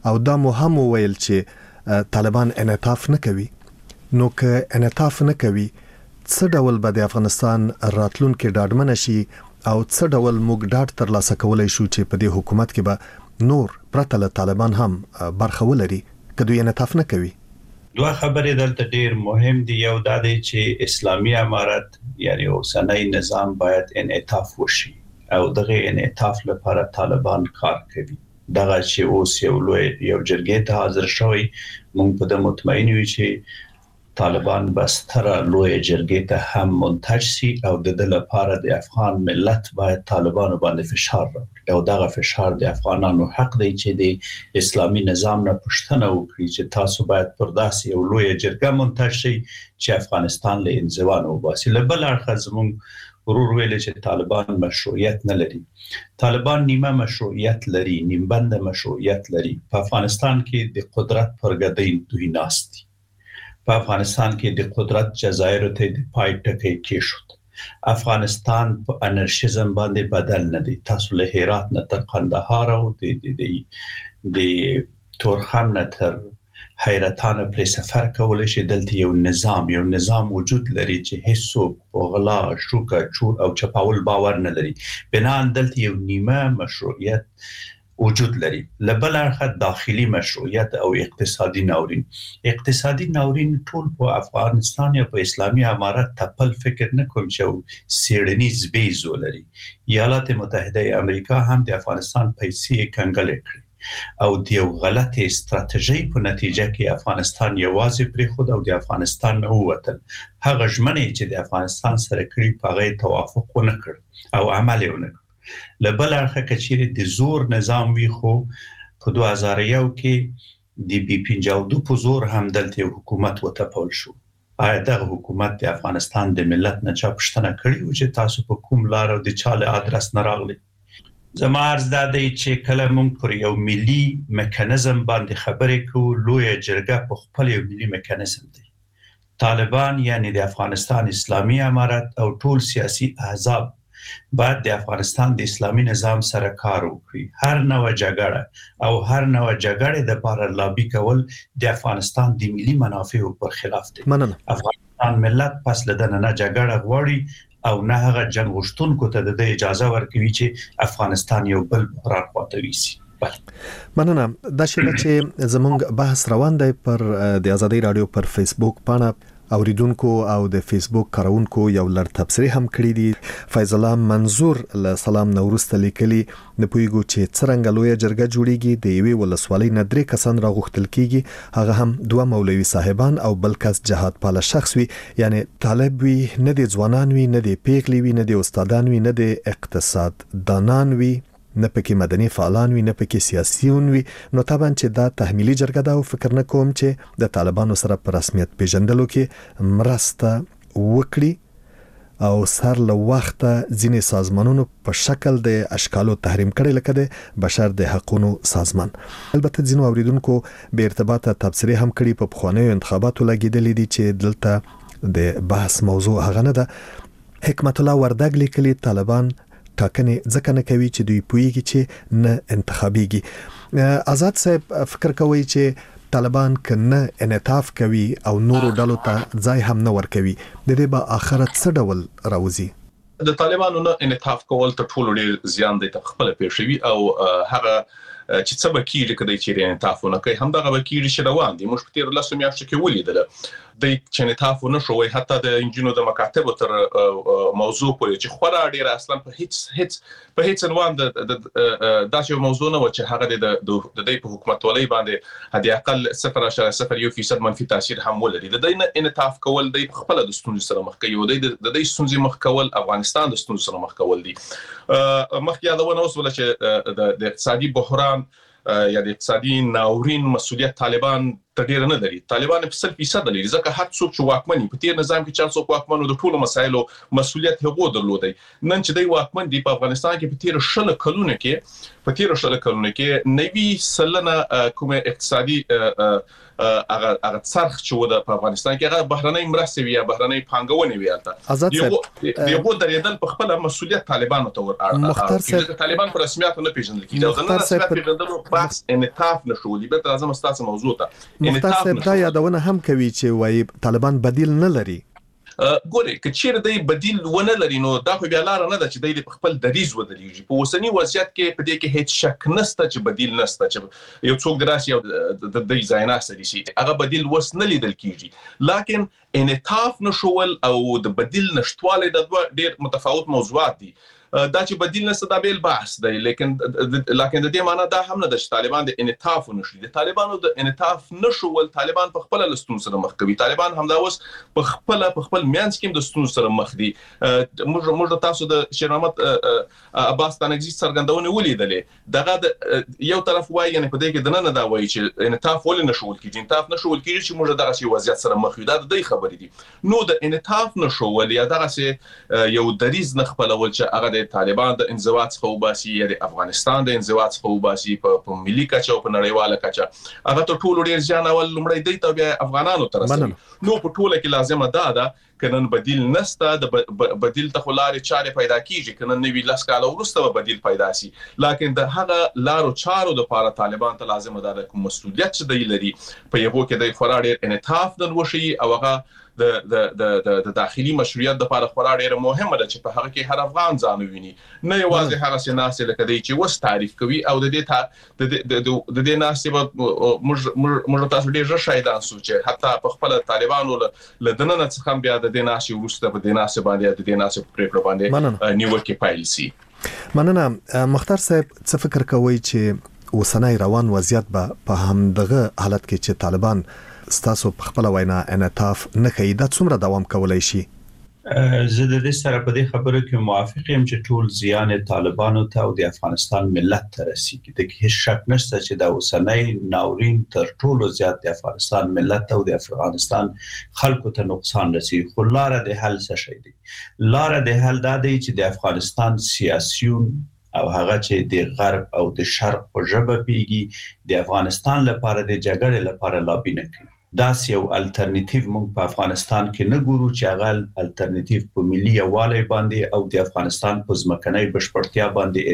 او دا مو هم ویل چې طالبان انعطاف نه کوي. نو که انعطاف نه کوي څه ډول به د افغانستان راتلونکي ډاډمن شي او څه ډول موږ ډاډ ترلاسه کولای شو چې په دې حکومت کې به نور پرته له طالبان هم برخه ولري که دوی انعطاف نه کوي؟ دوه خبرې دلته ډېر مهم دي. یو دا دی چې اسلامي امارت یعنی اوسنی نظام باید انعطاف وشي او دغه انعطاف لپاره طالبان کار کوي. دغه چې اوس یو جرګې ته حاضر شوی، موږ په دې مطمئن یو چې طالبان بستره لوی جرګې ته هم منتج سي او د دې لپاره د افغان ملت باید طالبانو باندې فشار راوړي او دغه فشار د افغانانو حق دی چې د اسلامي نظام نه پوښتنه وکړي چې تاسو باید پر داسې یو لوی جرګه منتج شي چې افغانستان له انزوا نه وباسي. له بل اړخه زموږ ورور ویل چې طالبان مشروعیت نه لري. طالبان نیمه مشروعیت لري، نیم بند مشروعیت لري. په افغانستان کې د قدرت پر ګدۍ دوی ناست دي. په افغانستان کې د قدرت جزایر ته د پای ټکی کېښود. افغانستان په انرشیزم باندې بدل نه دی. تاسو له هرات نه تر قندهار او د تورخم نه تر حیرتانه پر سفر کولای شي. دلته یو نظام وجود لري چې هیڅ غلا، شوکه، چور او چپاول باور نه لري. بنان دلته یو نیمه مشروعیت وجود لري. لبل اړخه داخلي مشروعیت او اقتصادي ناورین. اقتصادي ناورین ټول په افغانستان یا په اسلامي امارت تپل فکر نه کوم چې سیړنیز بیز ولري. ایالات متحده امریکا هم د افغانستان پیسې کنګل کړې او د یو غلطه استراتیژي په نتیجه کې افغانستان یوازې پرې خود او د افغانستان نه ووتل. هغه ژمنې چې د افغانستان سره کړی په غي توافق ونه کړ او عمل یې ونه کړ. لبل اړخه کچېره د زور نظام وی خو په 2001 کې د B52 په زور هم دلته حکومت وټپول شو. آیا دغه حکومت د افغانستان د ملت نه چا پوښتنه کړې و چې تاسو په کوم لار او د چاله ادرس نه راغلي؟ زما عرض دا دی چې کله موږ پر یو ملي میکانیزم باندې خبرې کوو، لوی جرګه په خپل یو ملي میکانیزم دی. طالبان یعنی د افغانستان اسلامي امارت او ټول سیاسي احزاب باید د افغانستان د اسلامي نظام سره کار وکړي. هر نوع جګړه او هر نوع جګړې د لپاره لابي کول د افغانستان د ملي منافعو پر خلاف دی. افغانستان ملت پس لدن نه جګړه غواړي او نه هغه جنگ غوښتونکو ته د اجازه ورکوي چې افغانستان یو بل بحران خواته ویسي. مننه. دا چې زمونږ بحث روان دی پر د ازادي رادیو پر فیسبوک باندې اوریدونکو او د فیسبوک کارونکو یو لړ تبصره هم کړی دي. فیض الله منظور له سلام نورسته لیکلي د پویګو چې څرنګه لوی جرګه جوړیږي د یوې ولسوالۍ نه 3 کسان راغوښتل کیږي، هغه هم 2 مولوي صاحبان او بل کس جهاد پاله شخص وي، یعنی طالب وي، نه دي ځوانان وي، نه دي پیغلي وي، نه دي استادان وي، نه دي اقتصاد دانان وي، نه پکې مدني فعالان وي، نه پکې سیاسيون وي. نو طبعا چې دا تحمیلي جرګه دا فکر نه کوم چې د طالبانو سره په رسمیت پیژندلو کې مرسته وکړي او سر له وخته ځینې سازمانونو په شکل د اشکالو تحریم کړي لکه د بشر د حقوقو سازمان. البته ځینو اوریدونکو به ارتباطه تبصره هم کړي په خوانیو انتخاباتو لګیدلې دي چې دلته د بحث موضوع هغه نه ده. حکمت الله وردګ لیکلي طالبان ټاکنې ځکه نه کوي چې دوی پوهیږي چې نه انتخابيږي. آزاد صاحب فکر کوي چې طالبان کنه انعطاف کوي او نورو ډلو ته ځای هم نه ورکوي، د دې به آخرت څه ډول راوځي؟ د طالبانو نه انعطاف کول تر ټولو ډیر زیان دی ته خپل پیښوي او هغه چې څه به کیږي کله چې انعطاف ونه کوي هم دغه به کیږي چې روان دي. موږ په تیر لاسو میاشتو کې ولیدل د چې انعطاف ونه شوی، حتی د انجینو د مکاتبو تر موضوع پورې چې خورا ډیر اصلا په هیڅ عنوان د داسې موضوع نه و چې هغه د دې په حکومتولۍ باندې حد اقل 0.01% منفي تاثیر هم ولري. د دې انعطاف کول د خپل د ستونزې سره مخ کوي او د دې ستونزې مخ کول افغانستان د ستونزې سره مخ کول دي. مخکې یادونه اوس ول چې د اقتصادي بحران یا د اقتصادي ناورین مسؤلیت طالبان ډیر نه لري. طالبان په 100% لري ځکه هر څوک چې واکمني په تیر نظام کې چې څوک واکمنو د ټولو مسایلو مسولیت هغه درلودي. نن چې دی واکمن دی په افغانستان کې په تیر 10 کلونو کې نوي سلنه کومه اقتصادي هغه څرخ چې و د افغانستان کې هغه بهرنۍ مرستې وي یا بهرنۍ پانګونې وي. یو درېدل په خپل مسولیت طالبانو ته ورته طالبان په رسمیت نه پیژندل کیږي. دا نه رسمیت پیژندلو بحث انعطاف نشولي. به لازم استاسو موضوع ته انعطاف دا یادونه هم کوي چې وایي طالبان بدیل نه لري. ګوري کچیر دی بدیل ونه لري نو دا خو بیا لار نه ده چې د خپل دریز ودرېږي. په اوسنی وضعیت کې په دې کې هیڅ شک نشته چې بدیل نشته چې یو څوک دراسي او د ځاینا سړي شي هغه بدیل وس نه لیدل کیږي. لکه انعطاف نشول او د بدیل نشټواله د ډېر متفاوت موضوعات دي. دا چې بدیل نشته دا بیل بحث دی لیکن د دې معنی دا هم نه ده چې طالبان د انعطاف نشي. د طالبانو د انعطاف نشول طالبان په خپل لستون سره مخ کوي. طالبان هم دا اوس په خپل مینس کې د ستون سره مخ دي. موږ تاسو د شیر محمد عباس تنګزي څرګندونه ولیدلې. دغه یو طرف وایي یعنی په دې کې د نه دا وایي چې انعطاف ولې نشول کیږي. انعطاف نشول کیږي چې موږ دغه شی وضعیت سره مخ یو. دا د دې خبرې دي. نو د انعطاف نشول یا دغه یو دریز نه خپلول چې هغه طالبان د انزوا څخه وباسي یا د افغانستان د انزوا څخه وباسي په ملي کچه او په نړیواله کچه هغه ته ټول ډیر ځان اول لمړی دی ته بیا افغانانو تر رسېږي. نو په ټوله کې لازمه ده کنن بدیل نسته د بدیل ته خلارې چارې پیدا کیږي. کنن نوی لاس کال ورسته بدیل پیدا سي لکه د هغه لارو چارو د لپاره طالبان ته لازمه ده کوم مسولیت چې دی لري په یو کې د خورا انعطاف د وشي او هغه د داخلي مشروعیت د لپاره خورا ډیره مهمه ده چې په هغه کې هر افغان ځان وویني نه یوازې هغه سناسه لکه دی چې وس تعریف کوي او د دې ناسبه موږ تاسو ډیر شایدان سو چې حتی په خپل طالبانو لدننه څخه بیا د دې ناسي ورسته په دې ناسه باندې د دې ناسه پرېکړه باندې نیوکه پایل سي. مننه مختار صاحب څه فکر کوي چې اوسنۍ روان وضعیت په همدغه حالت کې چې طالبان ستاسو په خپل وینا انعطاف نه کوي دا څومره دوام کولای شي؟ زه د دې سره په دې خبره کې موافق یم چې ټول زیان طالبانو ته او د افغانستان ملت ته رسیږي. د هیڅ شک نشته چې د اوسنۍ ناورین تر ټولو زیات د افغانستان ملت او د افغانستان خلکو ته نقصان رسیږي. خو لار د حل څه شي دی؟ لار د حل دا دی چې د افغانستان سیاسيون او هغه چې د غرب او د شرق په ژبه پیږي د افغانستان لپاره د جګړې لپاره لابي نه کوي. دا یو الټرنیټیو موږ په افغانستان کې نه ګورو چې هغه الټرنیټیو په ملي یوالي باندې او د افغانستان په ځمکنۍ بشپړتیا باندې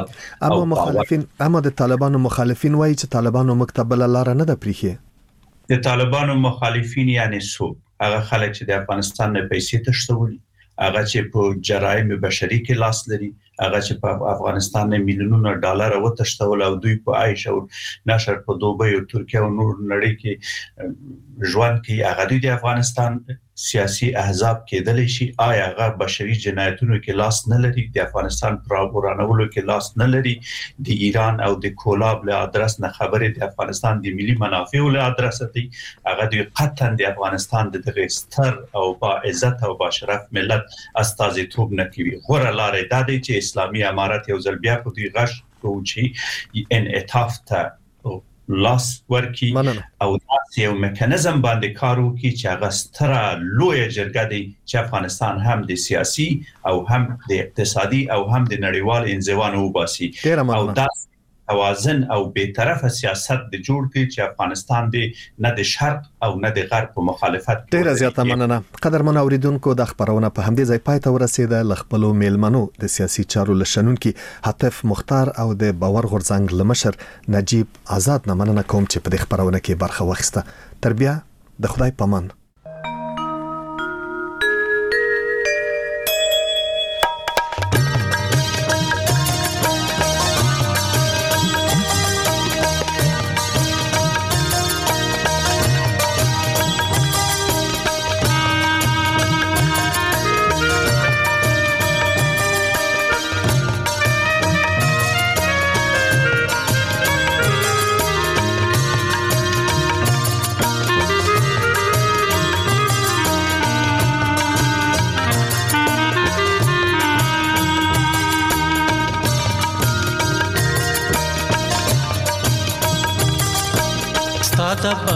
اعتقاد اما د طالبانو مخالفین وایي چې طالبانو مکتبل لار نه ده پریخي. د طالبانو مخالفین یعنی څوک؟ هغه خلک چې د افغانستان نه پیسې تښتولي، هغه چې په جرایم بشري کې لاس لري، هغه چې په افغانستان نه میلیونونه ډالر وتښتول او دوی په عايش او نشر په دوبۍ او ترکیه او نور نړۍ کې ژوند کوي. هغه د افغانستان سیاسي احزاب کېدلی شي. آیا هغه بشري جنایتونو کې لاس نه لري؟ د افغانستان پراورانولو کې لاس نه لري؟ د ایران او د کولاب له ادرس نه خبرې د افغانستان د ملي منافعو له ادرس دی. هغه د قطعا د افغانستان د ستر او با عزت او با شرف ملت استازیتوب نه کوي. غوړه لارې دا دی چې اسلامي امارت یو ځل بیا په دې غش کوي انعطاف ته لاس ورکی او داسې یو میکانیزم باندې کار وکړي چې هغه ستره لویه جرګه دی چې افغانستان هم د سیاسي او هم د اقتصادي او هم د نړیوال انزوا نه وباسي او دا توازن او بی‌طرفه سیاست د جوړ کړي چې افغانستان د نه د شرق او نه د غرب په مخالفت. ډیر زیاته مننه. قدرمن اوریدونکو د خبرونه په همدې ځای پای ته ورسېده. لخپلو میلمنو د سیاسي چارو لشنونکو حاتف مختار او د باور غورځنګ لمشر نجیب آزاد نه مننه کوم چې په دې خبرونه کې برخه واخیسته. تربیه د خدای پامان.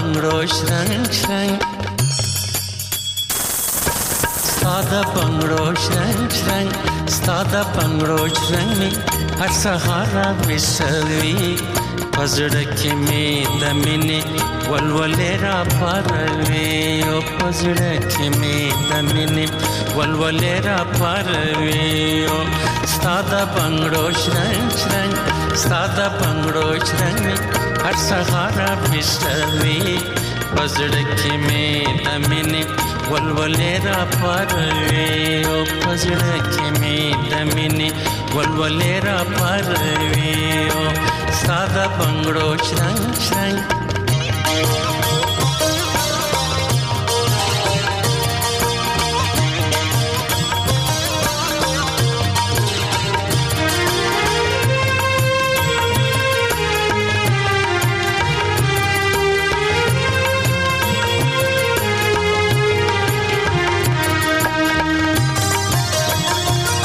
بنگړو شرنګ شرنګ ساده بنگړو شرنګ شرنګ ساده بنگړو شرنګ هر سهار وسوي پزړه کې می د مینې ولولې را پروي او پزړه کې می د مینې ولولې را پروي او ساده بنگړو شرنګ شرنګ ساده بنگړو شرنګ هر سهار وسوي پزړه کې می د مینې ولولې را پروي او پزړه کې می د مینې ولولې را پروي او ساده بنگړو شرنګ شرنګ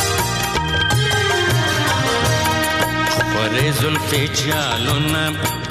زلفی جالونا